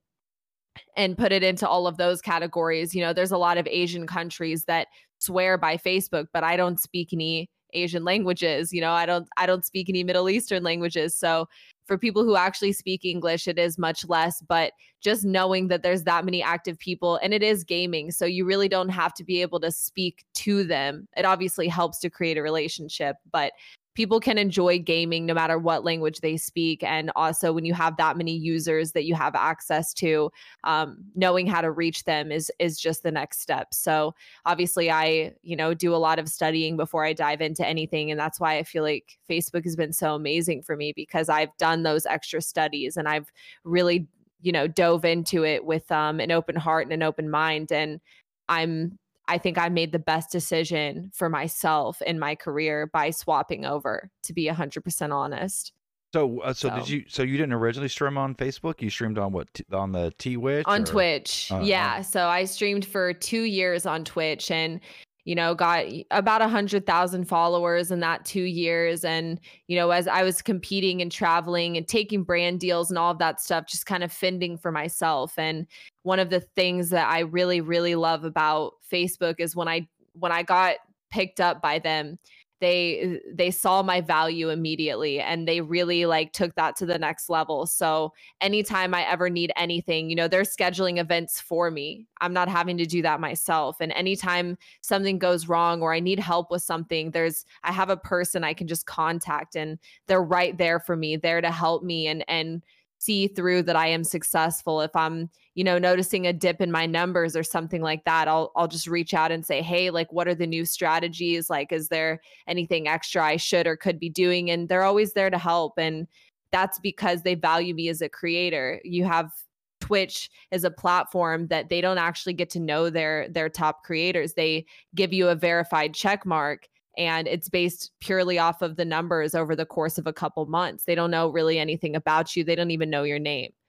and put it into all of those categories, you know, there's a lot of Asian countries that swear by Facebook, but I don't speak any Asian languages, you know, I don't I don't speak any Middle Eastern languages. So for people who actually speak English, it is much less, but just knowing that there's that many active people, and it is gaming, so you really don't have to be able to speak to them. It obviously helps to create a relationship, but people can enjoy gaming no matter what language they speak. And also when you have that many users that you have access to, um, knowing how to reach them is is just the next step. So obviously I, you know, do a lot of studying before I dive into anything. And that's why I feel like Facebook has been so amazing for me, because I've done those extra studies and I've really, you know, dove into it with um, an open heart and an open mind. And I'm I think I made the best decision for myself in my career by swapping over, to be one hundred percent honest.
So, uh, so, did
So-
you? So you didn't originally stream on Facebook? You streamed on what? T- on the Twitch?
On
or-
Twitch.
Uh,
yeah. So I streamed for two years on Twitch and, you know, got about a hundred thousand followers in that two years. And, you know, as I was competing and traveling and taking brand deals and all of that stuff, just kind of fending for myself. And one of the things that I really, really love about Facebook is when I, when I got picked up by them, they they saw my value immediately and they really like took that to the next level. So anytime I ever need anything, you know, they're scheduling events for me. I'm not having to do that myself. And anytime something goes wrong or I need help with something, there's I have a person I can just contact and they're right there for me, there to help me and and see through that I am successful. If I'm, you know, noticing a dip in my numbers or something like that, I'll I'll just reach out and say, hey, like, what are the new strategies? Like, is there anything extra I should or could be doing? And they're always there to help. And that's because they value me as a creator. You have Twitch is a platform that they don't actually get to know their their top creators. They give you a verified check mark, and it's based purely off of the numbers over the course of a couple months. They don't know really anything about you. They don't even know your name.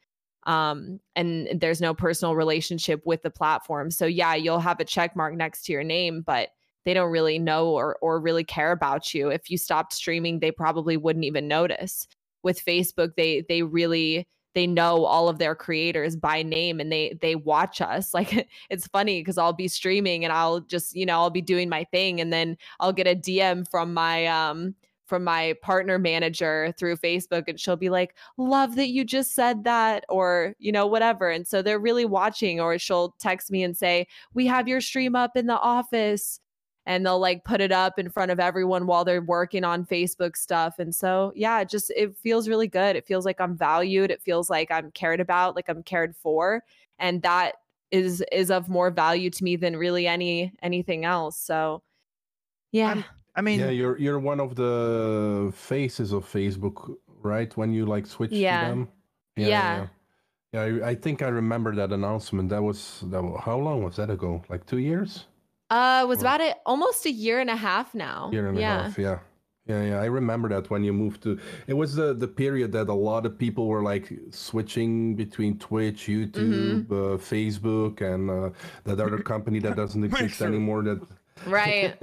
Um, and there's no personal relationship with the platform. So yeah, you'll have a check mark next to your name, but they don't really know or or really care about you. If you stopped streaming, they probably wouldn't even notice. With Facebook, they they really they know all of their creators by name, and they they watch us. Like, it's funny because I'll be streaming and I'll just, you know, I'll be doing my thing, and then I'll get a D M from my um from my partner manager through Facebook, and she'll be like, love that you just said that, or, you know, whatever. And so they're really watching. Or she'll text me and say, we have your stream up in the office, and they'll like put it up in front of everyone while they're working on Facebook stuff. And so, yeah, it just, it feels really good. It feels like I'm valued. It feels like I'm cared about, like I'm cared for. And that is, is of more value to me than really any, anything else. So yeah.
I'm, I mean,
yeah, you're you're one of the faces of Facebook, right? When you like switch
Yeah.
to them.
Yeah.
Yeah, yeah. I, I think I remember that announcement. That was that. wa- How long was that ago? Like two years?
Uh, it was
Or-
about it almost a year and a half now.
Year and
yeah.
a half. Yeah. Yeah, yeah. I remember that when you moved to. It was the the period that a lot of people were like switching between Twitch, YouTube,
Mm-hmm.
uh, Facebook, and uh, that other company that doesn't exist
Mixer.
anymore. That.
Right.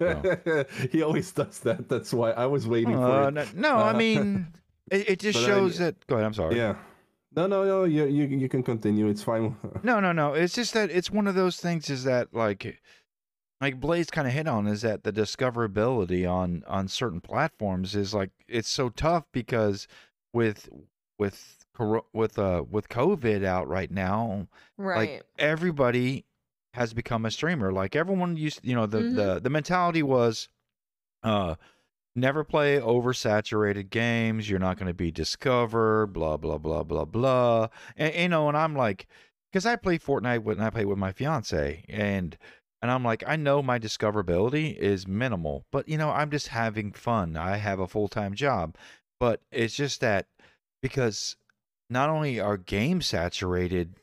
He always does that. That's why I was waiting for
uh,
it.
no, no, I
Uh,
mean, it, it just
but I-
shows that. Go ahead. I'm sorry.
Yeah. No, no, no. You you you can continue. It's fine.
No, no, no. It's just that it's one of those things. Is that like, like Blaze kind of hit on, is that the discoverability on on certain platforms is like, it's so tough because with with coro- with uh with COVID out right now,
Right.
like everybody has become a streamer. Like everyone used, you know, the
Mhm.
the the mentality was, uh, never play oversaturated games. You're not going to be discovered. Blah blah blah blah blah. And you know, and I'm like, because I play Fortnite when I play with my fiance, and and I'm like, I know my discoverability is minimal, but you know, I'm just having fun. I have a full time job, but it's just that because not only are games saturated,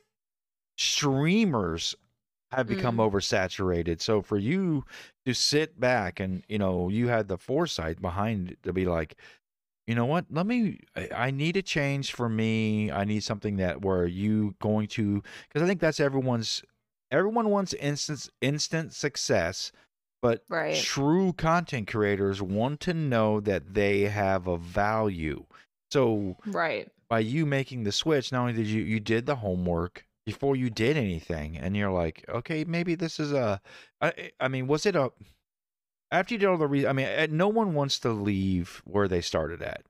streamers have become
Mm.
oversaturated. So for you to sit back and, you know, you had the foresight behind it to be like, you know what, let me, I, I need a change for me. I need something that where you going to, because I think that's everyone's, everyone wants instant, instant success, but
Right.
true content creators want to know that they have a value. So
Right.
by you making the switch, not only did you, you did the homework before you did anything, and you're like, okay, maybe this is a, I, I mean, was it a, after you did all the re, I mean, uh, no one wants to leave where they started at.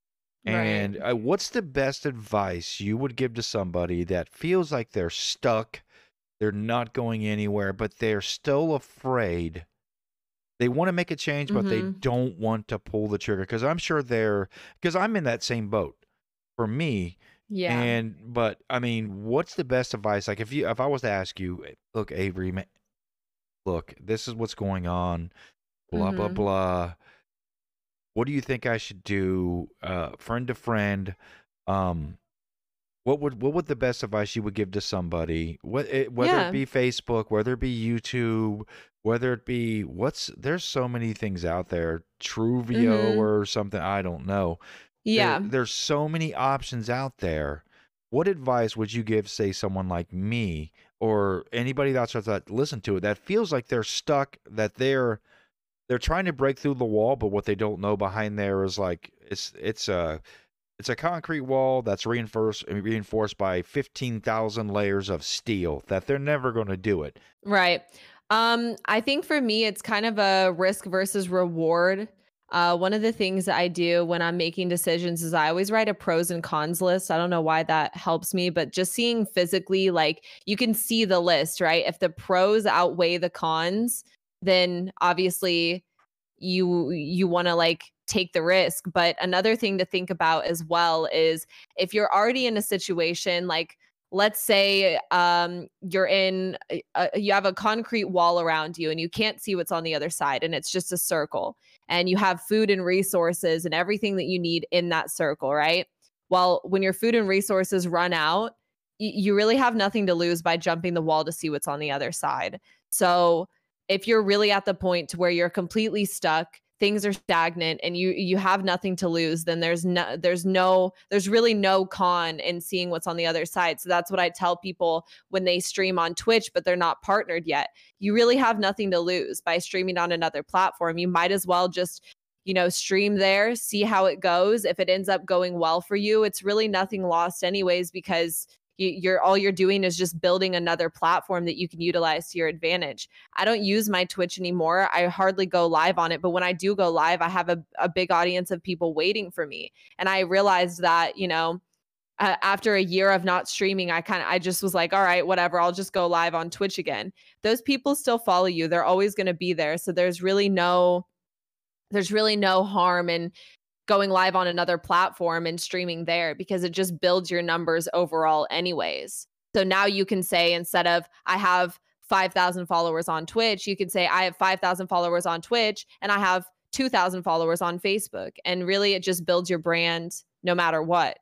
And uh, what's the best advice you would give to somebody that feels like they're stuck, they're not going anywhere, but they're still afraid? They want to make a change, but they
Mhm.
don't want to pull the trigger. Because I'm sure they're, because I'm in that same boat. For me,
Yeah.
and but I mean, what's the best advice? Like, if you, if I was to ask you, look, Avery, ma- look, this is what's going on, blah blah
Mhm.
blah. What do you think I should do? Uh, friend to friend, um, what would what would the best advice you would give to somebody? What it, whether
Yeah.
it be Facebook, whether it be YouTube, whether it be what's there's so many things out there, Truvio
Mhm.
or something, I don't know. There-
Yeah.
there's so many options out there. What advice would you give, say, someone like me or anybody that's that listen to it that feels like they're stuck, that they're they're trying to break through the wall, but what they don't know behind there is like it's it's a it's a concrete wall that's reinforced reinforced by fifteen thousand layers of steel, that they're never going to do it.
Right. Um, I think for me, it's kind of a risk versus reward. Uh, one of the things that I do when I'm making decisions is I always write a pros and cons list. I don't know why that helps me, but just seeing physically, like you can see the list, right? If the pros outweigh the cons, then obviously you you want to like take the risk. But another thing to think about as well is if you're already in a situation like, let's say um, you're in, a, a- you have a concrete wall around you and you can't see what's on the other side, and it's just a circle, and you have food and resources and everything that you need in that circle, right? Well, when your food and resources run out, y- you really have nothing to lose by jumping the wall to see what's on the other side. So if you're really at the point to where you're completely stuck, things are stagnant and you you have nothing to lose, then there's no there's no there's really no con in seeing what's on the other side. So that's what I tell people when they stream on Twitch but they're not partnered yet. You really have nothing to lose by streaming on another platform. You might as well just, you know, stream there, see how it goes. If it ends up going well for you, it's really nothing lost anyways, because you're all you're doing is just building another platform that you can utilize to your advantage. I don't use my Twitch anymore. I hardly go live on it, but when I do go live, I have a, a big audience of people waiting for me. And I realized that, you know, uh, after a year of not streaming, I kind of I just was like, all right, whatever, I'll just go live on Twitch again. Those people still follow you. They're always going to be there. So there's really no there's really no harm in going live on another platform and streaming there, because it just builds your numbers overall anyways. So now you can say, instead of I have five thousand followers on Twitch, you can say I have five thousand followers on Twitch and I have two thousand followers on Facebook. And really it just builds your brand no matter what.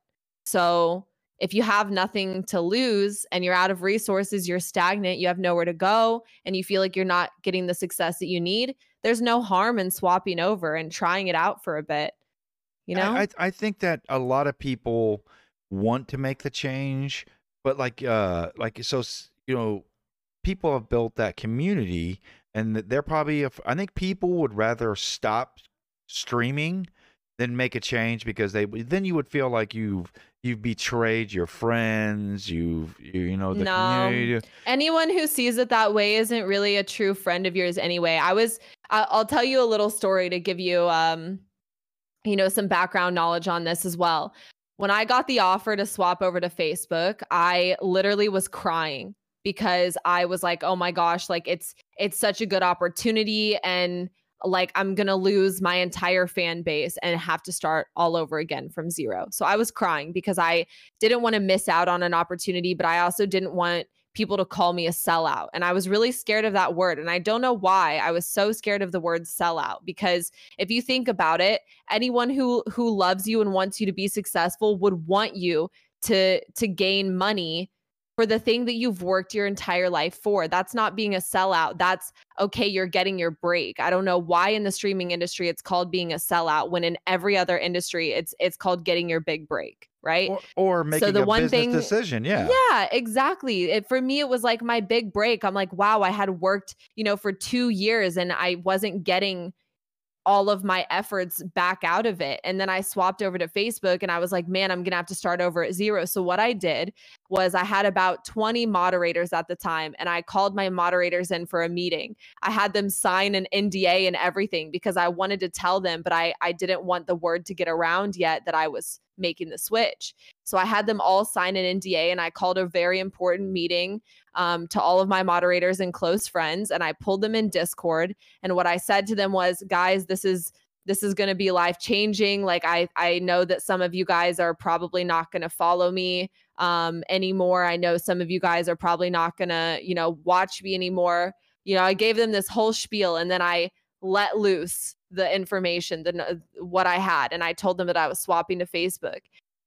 So if you have nothing to lose and you're out of resources, you're stagnant, you have nowhere to go, and you feel like you're not getting the success that you need, there's no harm in swapping over and trying it out for a bit. You know,
I, I I think that a lot of people want to make the change, but like uh like so you know, people have built that community, and they're probably I think people would rather stop streaming than make a change, because they then you would feel like you've you've betrayed your friends, you've you, you know the
no.
community.
Anyone who sees it that way isn't really a true friend of yours anyway. I was I'll tell you a little story to give you um you know, some background knowledge on this as well. When I got the offer to swap over to Facebook, I literally was crying, because I was like, oh my gosh, like it's it's such a good opportunity, and like I'm gonna lose my entire fan base and have to start all over again from zero. So I was crying because I didn't want to miss out on an opportunity, but I also didn't want people to call me a sellout. And I was really scared of that word. And I don't know why I was so scared of the word sellout, because if you think about it, anyone who who loves you and wants you to be successful would want you to to gain money for the thing that you've worked your entire life for. That's not being a sellout. That's okay, you're getting your break. I don't know why in the streaming industry it's called being a sellout, when in every other industry it's it's called getting your big break, right?
Or, or making
so the
a
one
business
thing,
decision. Yeah.
Yeah, exactly. It, for me, it was like my big break. I'm like, wow, I had worked, you know, for two years and I wasn't getting all of my efforts back out of it. And then I swapped over to Facebook and I was like, man, I'm going to have to start over at zero. So what I did was I had about twenty moderators at the time, and I called my moderators in for a meeting. I had them sign an N D A and everything, because I wanted to tell them, but I, I didn't want the word to get around yet that I was making the switch. So I had them all sign an N D A, and I called a very important meeting um, to all of my moderators and close friends, and I pulled them in Discord. And what I said to them was, guys, this is this is going to be life changing. Like I I know that some of you guys are probably not going to follow me um, anymore. I know some of you guys are probably not going to, you know, watch me anymore. You know, I gave them this whole spiel, and then I let loose the information, the what I had, and I told them that I was swapping to Facebook.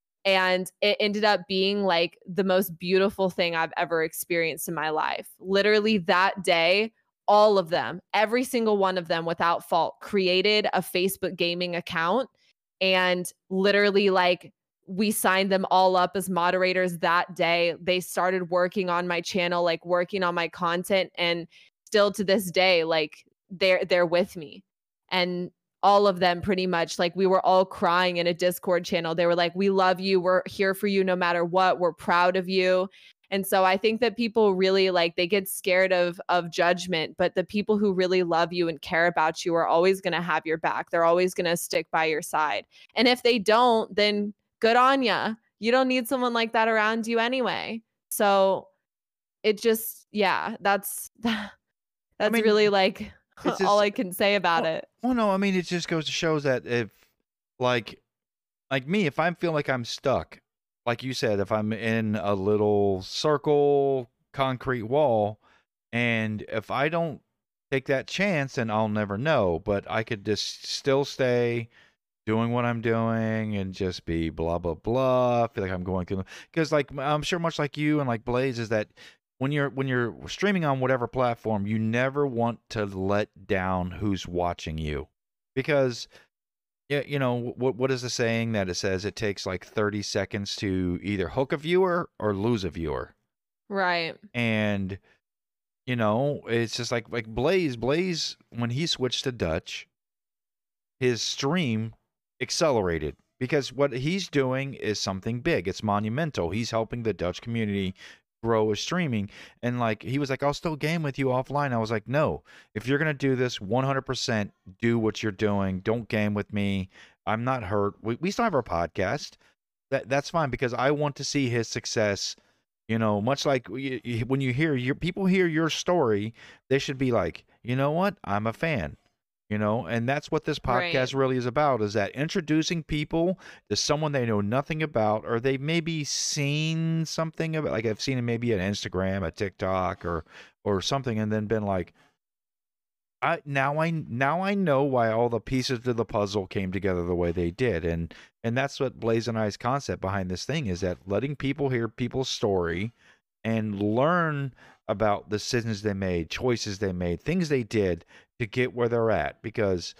And it ended up being like the most beautiful thing I've ever experienced in my life. Literally that day, all of them, every single one of them without fault, created a Facebook gaming account. And literally, like, we signed them all up as moderators that day. They started working on my channel, like working on my content. And still to this day, like they're they're with me. And all of them pretty much, like, we were all crying in a Discord channel. They were like, we love you. We're here for you no matter what. We're proud of you. And so I think that people really, like, they get scared of of judgment, but the people who really love you and care about you are always going to have your back. They're always going to stick by your side. And if they don't, then good on ya. You don't need someone like that around you anyway. So it just, yeah, that's that's
I mean,
really like
it's
all
just-
I can say about
well,
it.
Well, no, I mean, it just goes to show that if, like, like me, if I feel like I'm stuck, like you said, if I'm in a little circle, concrete wall, and if I don't take that chance, then I'll never know. But I could just still stay doing what I'm doing and just be blah, blah, blah. Feel like I'm going through, because, like, I'm sure much like you and like Blaze, is that when you're when you're streaming on whatever platform, you never want to let down who's watching you. because yeah, you know what what is the saying that it says it takes like thirty seconds to either hook a viewer or lose a viewer.
Right.
And you know, it's just like like Blaze Blaze when he switched to Dutch, his stream accelerated because what he's doing is something big. It's monumental. He's helping the Dutch community grow his streaming. And like he was like, I'll still game with you offline. I was like, no, if you're gonna do this one hundred percent, do what you're doing. Don't game with me. I'm not hurt. We, we still have our podcast. That that's fine because I want to see his success. You know, much like you, you, when you hear your people hear your story, they should be like, you know what? I'm a fan. You know, and that's what this podcast
Right.
really is about, is that introducing people to someone they know nothing about, or they maybe seen something about, like I've seen it maybe on Instagram, a TikTok, or or something, and then been like, I now I now I know why all the pieces to the puzzle came together the way they did, and and that's what Blaze and I's concept behind this thing is, that letting people hear people's story and learn about decisions they made, choices they made, things they did to get where they're at. Because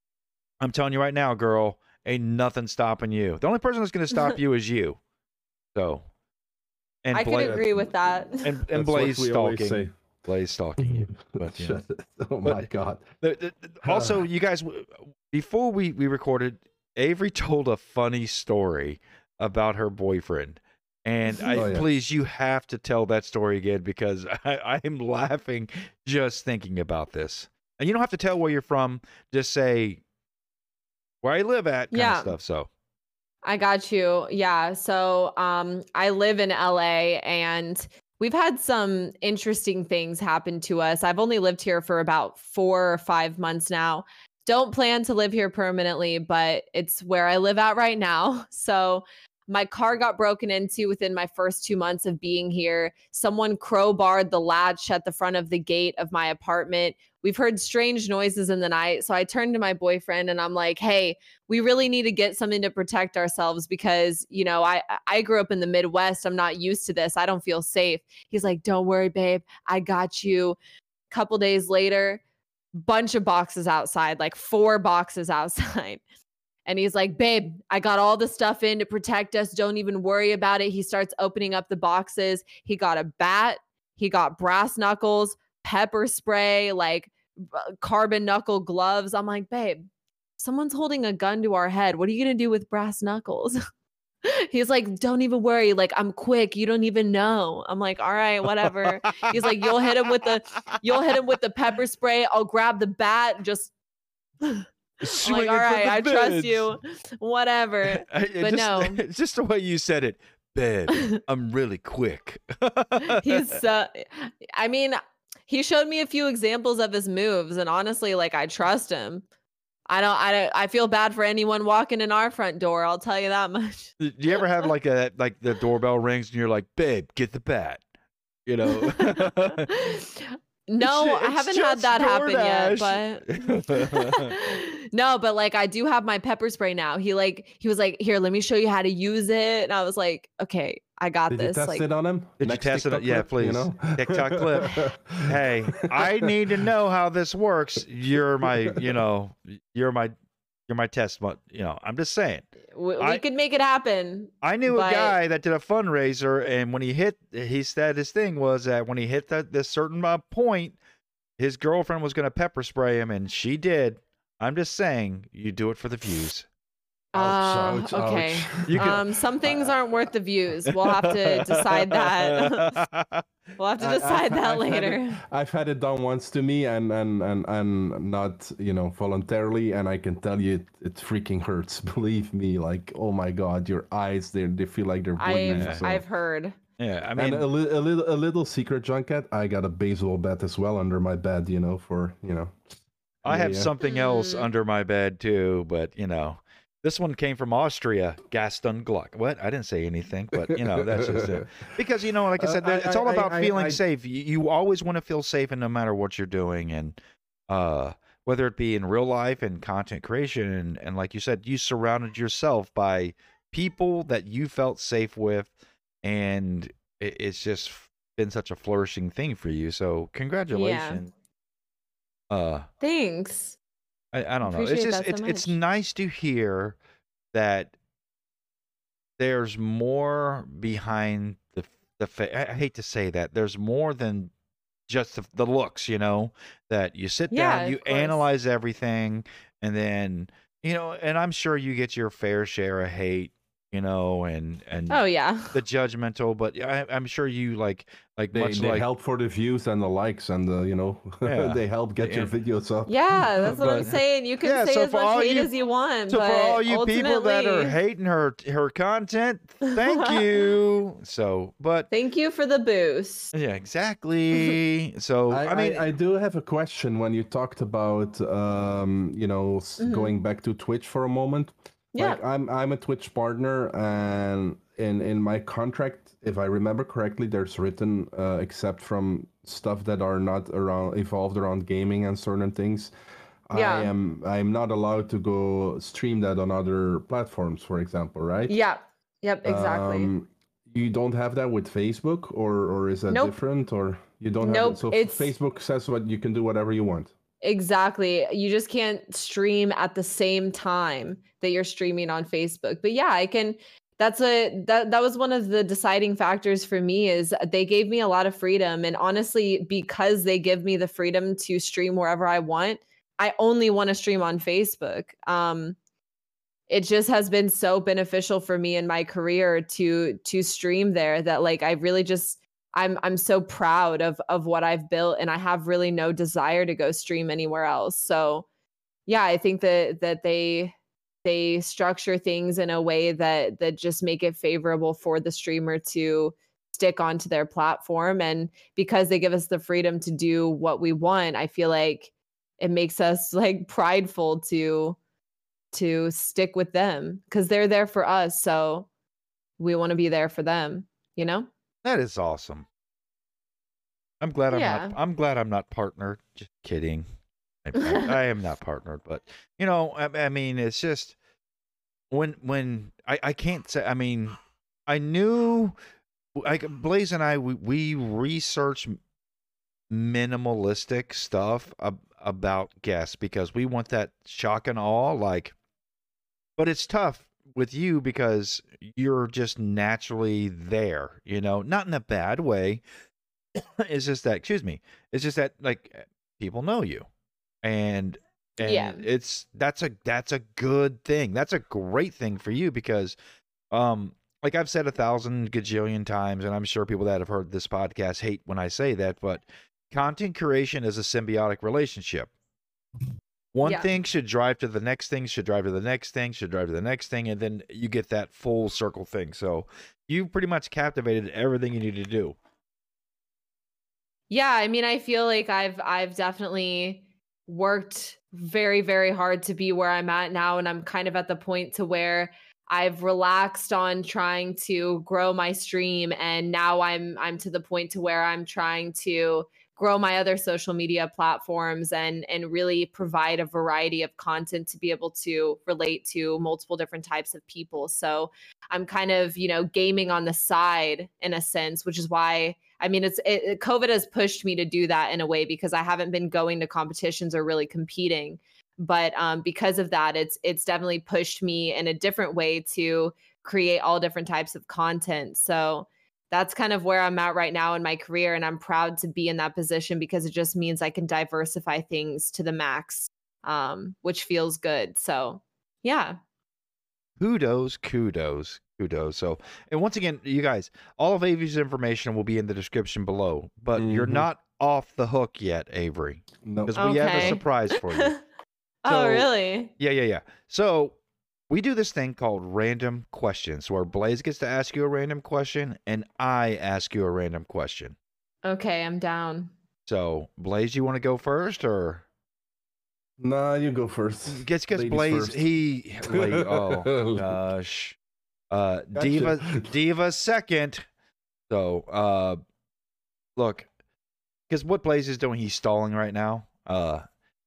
I'm telling you right now, girl, ain't nothing stopping you. The only person that's going to stop you is you. So, and
I
Bla-
could agree with that.
and, and
That's
Blaze
what we always
stalking,
say.
Blaze stalking you. But yeah.
Shut it. Oh
But-
my god.
The- the- the- also, you guys, w- before we, we recorded, Avery told a funny story about her boyfriend. And I,
Oh, yeah.
please, you have to tell that story again, because I, I'm laughing just thinking about this. And you don't have to tell where you're from. Just say where I live at, kind
Yeah.
of stuff. So,
I got you. Yeah. So um I live in L A and we've had some interesting things happen to us. I've only lived here for about four or five months now. Don't plan to live here permanently, but it's where I live at right now. So my car got broken into within my first two months of being here. Someone crowbarred the latch at the front of the gate of my apartment. We've heard strange noises in the night. So I turned to my boyfriend and I'm like, hey, we really need to get something to protect ourselves because, you know, I I grew up in the Midwest. I'm not used to this. I don't feel safe. He's like, don't worry, babe. I got you. Couple days later, bunch of boxes outside, like four boxes outside. And he's like, babe, I got all the stuff in to protect us. Don't even worry about it. He starts opening up the boxes. He got a bat. He got brass knuckles, pepper spray, like uh, carbon knuckle gloves. I'm like, babe, someone's holding a gun to our head. What are you going to do with brass knuckles? He's like, don't even worry. Like, I'm quick. You don't even know. I'm like, all right, whatever. He's like, you'll hit him with the, you'll hit him with the pepper spray. I'll grab the bat. Just I'm like, all right, I trust you. Whatever.
But
But no.
it's just the way you said it. Babe, I'm really quick.
He's uh, I mean, he showed me a few examples of his moves, and honestly, like, I trust him. I don't I don't I feel bad for anyone walking in our front door, I'll tell you that much.
Do you ever have like a like the doorbell rings and you're like, babe, get the bat? You know?
No,
It's-
I
it's
haven't had
just
that happen yet,
DoorDash.
but no, but like I do have my pepper spray now. He like he was like, "Here, let me show you how to use it." And I was like, "Okay, I got
Did you
this."
test
Like
it on him?
Did you
Next
test it
TikTok
on- yeah,
clip,
please.
You know?
TikTok clip. Hey, I need to know how this works. You're my, you know, you're my, you're my test. But you know, I'm just saying.
we, we
I-
could make it happen.
I knew
But-
a guy that did a fundraiser, and when he hit, he said his thing was that when he hit that this certain uh, point, his girlfriend was going to pepper spray him, and she did. I'm just saying, you do it for the views.
Ouch,
Uh,
ouch,
okay.
ouch.
You can-
Um, some things aren't worth the views. We'll have to decide that. We'll have to
I-
decide
I've-
that
I've had
later.
it- I've had it done once to me, and and and and not you know voluntarily, and I can tell you it, it freaking hurts. Believe me, like oh my god, your eyes they they feel like they're bleeding.
I've
so-
I've heard.
Yeah, I mean,
and a, li- a little a little secret, Junket. I got a baseball bat as well under my bed, you know, for you know.
I have
yeah.
something else
Mm.
under my bed too, but you know, this one came from Austria, Gaston Gluck. What? I didn't say anything, but you know, that's just it. Because you know, like I said,
Uh, I-
it's all
I-
about
I-
feeling
I-
safe. You, you always want to feel safe, and no matter what you're doing, and uh, whether it be in real life and content creation, and and like you said, you surrounded yourself by people that you felt safe with, and it, it's just been such a flourishing thing for you. So congratulations. Uh,
Thanks.
I, I don't know. It's
Appreciate
just
that
it's
so
it's
much.
nice to hear that there's more behind the the fa- I I hate to say that. There's more than just the, the looks, you know, that you sit
Yeah,
down,
of
you
course.
analyze everything, and then, you know, and I'm sure you get your fair share of hate, you know, and and
Oh yeah.
the judgmental, but I, I'm sure you like like
They,
much
they
like
help for the views and the likes and the, you know,
Yeah.
they help get your
And-
videos up.
Yeah, that's what I'm
But-
saying. You can
Yeah,
say
so
as
for
much
all
hate
you-
as you want,
So
but
for all you people that are
ultimately-
hating her her content, thank you. So, but
Thank you for the boost.
yeah, exactly. So
I,
I mean,
I, I do have a question when you talked about, um, you know, s
Mhm.
going back to Twitch for a moment.
Yeah.
Like I'm I'm a Twitch partner, and in in my contract, if I remember correctly, there's written uh, except from stuff that are not around evolved around gaming and certain things.
Yeah.
I am I'm not allowed to go stream that on other platforms, for example, right?
Yeah. Yep, exactly.
Um, you don't have that with Facebook, or or is that
Nope.
different, or you don't have
Nope,
it? So f-
it's-
Facebook says what you can do whatever you want.
Exactly. You just can't stream at the same time that you're streaming on Facebook. But yeah, I can that's a that that was one of the deciding factors for me is they gave me a lot of freedom, and honestly because they give me the freedom to stream wherever I want, I only want to stream on Facebook. Um it just has been so beneficial for me in my career to to stream there that like I really just I'm I'm so proud of of what I've built, and I have really no desire to go stream anywhere else. So yeah, I think that that they they structure things in a way that that just make it favorable for the streamer to stick onto their platform, and because they give us the freedom to do what we want, I feel like it makes us like prideful to to stick with them because they're there for us, so we want to be there for them, you know?
that is awesome. I'm glad I'm
Yeah.
not. I'm glad I'm not partnered. Just kidding. I, I, I am not partnered, but you know, I, I mean, it's just when when I I can't say. I mean, I knew like Blaze and I we, we research minimalistic stuff ab- about guests because we want that shock and awe. Like, but it's tough with you because you're just naturally there. You know, not in a bad way. It's just that. Excuse me. It's just that like people know you, and and
Yeah.
it's that's a that's a good thing. That's a great thing for you because, um, like I've said a thousand gajillion times, and I'm sure people that have heard this podcast hate when I say that, but content creation is a symbiotic relationship. One
Yeah.
thing should drive to the next thing, should drive to the next thing, should drive to the next thing, and then you get that full circle thing. So you pretty much captivated everything you need to do.
Yeah, I mean, I feel like I've I've definitely worked very very hard to be where I'm at now, and I'm kind of at the point to where I've relaxed on trying to grow my stream, and now I'm I'm to the point to where I'm trying to grow my other social media platforms and and really provide a variety of content to be able to relate to multiple different types of people. So I'm kind of, you know, gaming on the side in a sense, which is why I mean, it's it, it- COVID has pushed me to do that in a way because I haven't been going to competitions or really competing. But um, because of that, it's it's definitely pushed me in a different way to create all different types of content. So that's kind of where I'm at right now in my career, and I'm proud to be in that position because it just means I can diversify things to the max, um, which feels good. So yeah.
Kudos, kudos, kudos. So, and once again, you guys, all of Avery's information will be in the description below, but you're
Mhm.
not off the hook yet, Avery,
No.
because we have a
Okay.
surprise for you.
Oh,
So-
really?
Yeah, yeah, yeah. So we do this thing called random questions, where Blaze gets to ask you a random question and I ask you a random question.
Okay, I'm down.
So, Blaze, you want to go first, or
Nah, you go first.
gets gets
Ladies
Blaze?
first.
He, like, oh gosh, uh,
Gotcha.
Diva, Diva second. So, uh, look, because what Blaze is doing, he's stalling right now. Uh,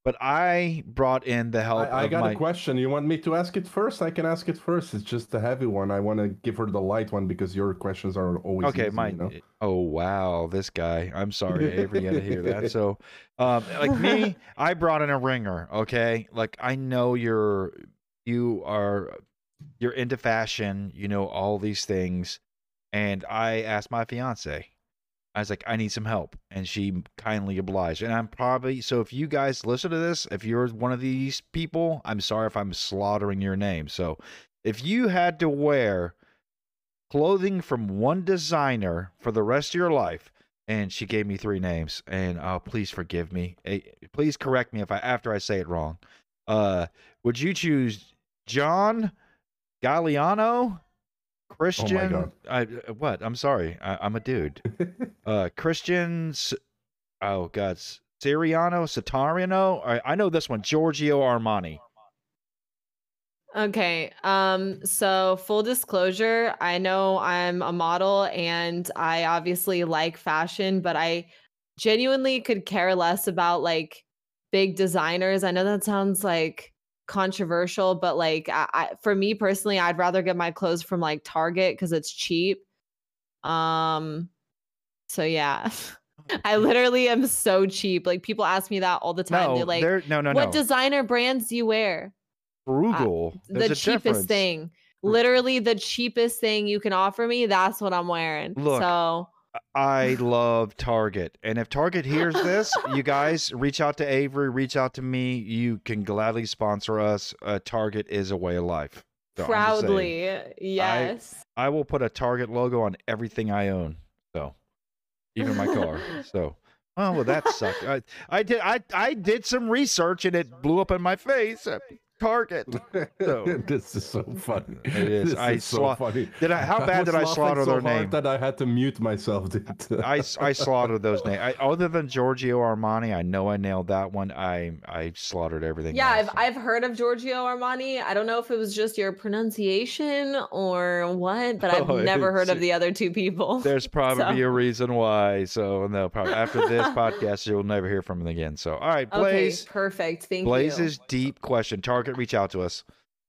but I brought in the help.
I, I
of
got
my...
a question. You want me to ask it first? I can ask it first. It's just a heavy one. I want to give her the light one because your questions are always
Okay,
easy,
my
you know?
oh wow, this guy. I'm sorry, Avery, you had to hear that. So, um, like me, I brought in a ringer. Okay, like I know you're you are you're into fashion. You know all these things, and I asked my fiance. I was like, I need some help, and she kindly obliged. And I'm probably so. If you guys listen to this, if you're one of these people, I'm sorry if I'm slaughtering your name. So, if you had to wear clothing from one designer for the rest of your life, and she gave me three names, and oh, please forgive me. Please correct me if I after I say it wrong. Uh, would you choose John Galliano? Christian,
Oh my God.
I what? I'm sorry, I, I'm a dude. Uh, Christian, oh God, Siriano, Satariano. I, I know this one, Giorgio Armani.
Okay. Um, so full disclosure, I know I'm a model and I obviously like fashion, but I genuinely could care less about like big designers. I know that sounds like controversial, but like I, I for me personally, I'd rather get my clothes from like Target because it's cheap. Um, so yeah. I literally am so cheap. Like people ask me that all the time.
No,
They're like,
there- no, no,
what
no.
designer brands do you wear?
Frugal.
The
There's a
cheapest
difference.
thing. Literally the cheapest thing you can offer me, that's what I'm wearing.
Look,
so
I love Target. And if Target hears this, you guys reach out to Avery, reach out to me. You can gladly sponsor us. Uh, Target is a way of life. So I'm just saying,
proudly, yes.
I will put a Target logo on everything I own. So even my car. So oh well, that sucked. I, I did I I did some research and it blew up in my face. Target. So,
This is so funny.
It is.
This
I
is so
sla-
funny.
Did I? How bad
was
did I
laughing
slaughter
so
their
hard
name?
that I had to mute myself, dude.
I, I slaughtered those names. I, other than Giorgio Armani, I know I nailed that one. I I slaughtered everything.
Yeah,
else.
I've I've heard of Giorgio Armani. I don't know if it was just your pronunciation or what, but I've
Oh,
never heard
it's-
of the other two people.
There's probably
So-
a reason why. So no, probably after this podcast, you'll never hear from him again. So all right,
Okay,
Blaze.
perfect. Thank
Blaze's
you.
deep question. Target, reach out to us.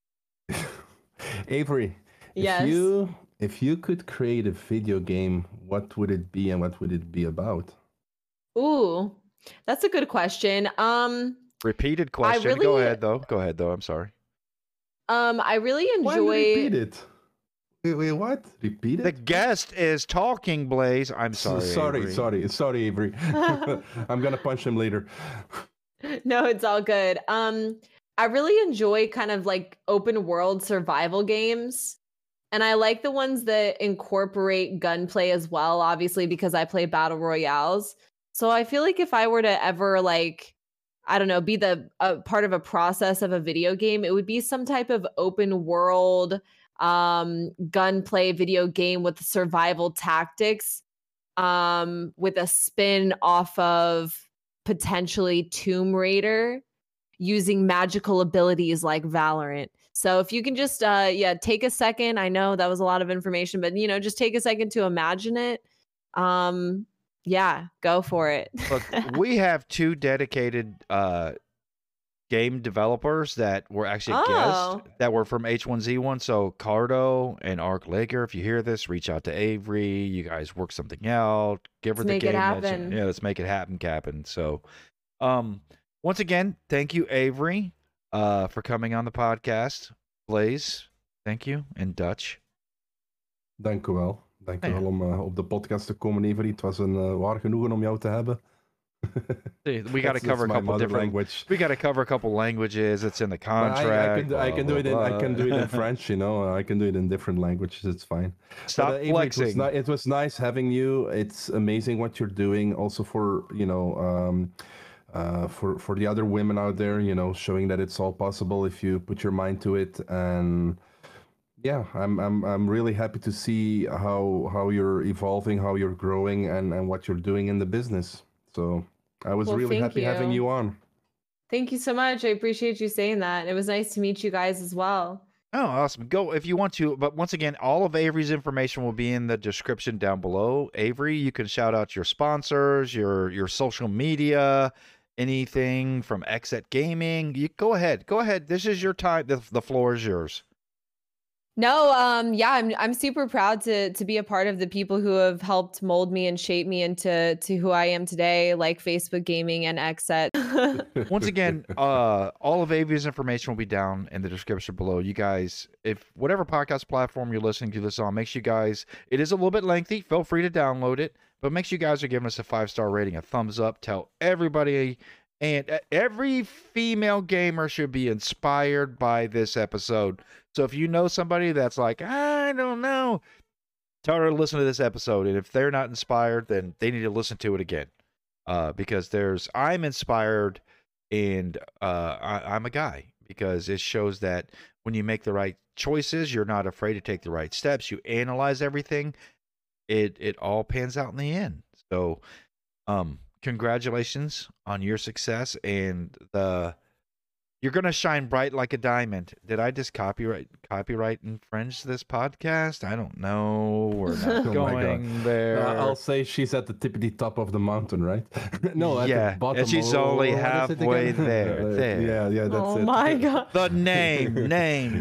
Avery,
Yes.
if you if you could create a video game, what would it be and what would it be about?
Ooh, that's a good question. Um,
Repeated question. Go
really-
ahead though. Go ahead though. I'm sorry.
um, I really
Why would
enjoy.
repeat it? Wait, wait, what? Repeat
The
it?
guest is talking, Blaze. I'm
So-
sorry.
sorry,
Avery.
sorry, sorry, Avery. I'm gonna punch him later.
No, it's all good. Um, I really enjoy kind of like open world survival games. And I like the ones that incorporate gunplay as well, obviously, because I play battle royales. So I feel like if I were to ever like, I don't know, be the a part of a process of a video game, it would be some type of open world um gunplay video game with survival tactics, um, with a spin off of potentially Tomb Raider, using magical abilities like Valorant. So if you can just uh yeah, take a second. I know that was a lot of information, but you know, just take a second to imagine it. Um yeah, go for it.
Look, we have two dedicated uh game developers that were actually
Oh.
guests that were from H one Z one. So Cardo and Arc Laker, if you hear this, reach out to Avery. You guys work something out. Give her
Let's
the
make it
game. mention.
happen.
Yeah, let's make it happen, Captain. So um once again, thank you, Avery, uh, for coming on the podcast. Blaze, thank you. And Dutch.
Dank u wel. Dank u
Ja.
wel om uh, op de podcast te komen, Avery. Het was een uh, waar genoegen om jou te hebben.
We got to
That's-
cover a
that's my
couple
mother
different
language.
We got to cover a couple languages. It's in the
But I-
contract.
I, can, do- I
blah,
can do
blah,
it in I can do it
blah.
in French, you know. I can do it in different languages. It's fine.
Stop
But, uh, Avery, It was,
flexing.
ni- it was nice having you. It's amazing what you're doing. Also for you know, um, uh, for for the other women out there, you know, showing that it's all possible if you put your mind to it. And yeah, I'm I'm I'm really happy to see how how you're evolving, how you're growing, and and what you're doing in the business. So I was
Well,
really
thank
happy having
you.
you on.
Thank you so much. I appreciate you saying that. It was nice to meet you guys as well.
Oh, awesome. Go if you want to. But once again, all of Avery's information will be in the description down below. Avery, you can shout out your sponsors, your your social media, anything from Xset Gaming, you go ahead. Go ahead. This is your time. The, the floor is yours.
No, um, yeah, I'm I'm super proud to to be a part of the people who have helped mold me and shape me into to who I am today, like Facebook Gaming and Xset.
Once again, uh, all of Avery's information will be down in the description below. You guys, if whatever podcast platform you're listening to this on, make sure you guys, it is a little bit lengthy. Feel free to download it, but make sure you guys are giving us a five-star rating, a thumbs up. Tell everybody, and every female gamer should be inspired by this episode. So if you know somebody that's like, I don't know, tell her to listen to this episode. And if they're not inspired, then they need to listen to it again. Uh, because there's, I'm inspired, and uh, I, I'm a guy, because it shows that when you make the right choices, you're not afraid to take the right steps. You analyze everything. It it all pans out in the end. So, um, congratulations on your success, and the you're gonna shine bright like a diamond. Did I just copyright copyright infringe this podcast? I don't know. We're not
Oh my
going
God.
there.
Uh, I'll say she's at the tippity top of the mountain, right? no, at
Yeah,
the bottom.
and she's
Oh,
only
what is it
halfway
again?
there,
Uh,
there.
Yeah, yeah, that's
Oh
it.
my God.
The name, name,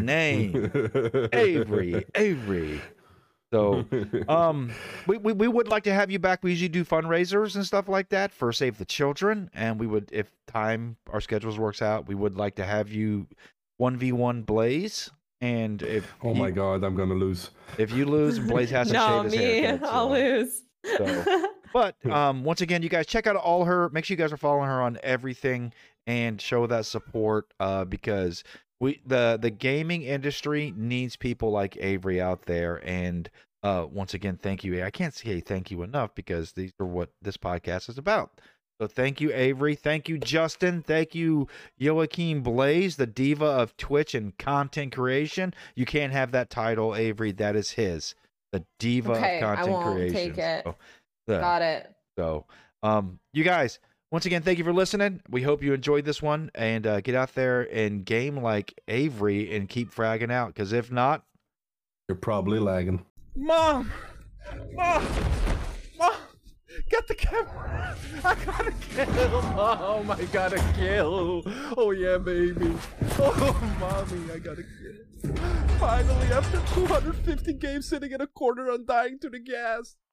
name. Avery, Avery. So, um, we, we we would like to have you back. We usually do fundraisers and stuff like that for Save the Children, and we would, if time our schedules works out, we would like to have you one v one Blaze. And if
Oh
you,
my God, I'm gonna lose.
if you lose, Blaze has to
no,
shave his
me,
haircut.
I'll
so-
lose.
So, but um, once again, you guys check out all her. Make sure you guys are following her on everything and show that support. Uh, because we the the gaming industry needs people like Avery out there. And uh, once again, thank you. I can't say thank you enough, because these are what this podcast is about. So thank you, Avery. Thank you, Justin. Thank you, Joaquin Blaze, the diva of Twitch and content creation. You can't have that title, Avery. That is his. The diva
Okay,
of
I
content
won't
creation.
take it.
So, yeah.
Got it.
So, um, you guys, once again, thank you for listening. We hope you enjoyed this one, and uh, get out there and game like Avery and keep fragging out. Because if not,
You're probably lagging.
Mom! Mom! Mom! Get the camera! I gotta kill! Mom, I gotta kill! Oh yeah, baby! Oh, mommy, I gotta kill! Finally, after two hundred fifty games sitting in a corner, undying to the gas!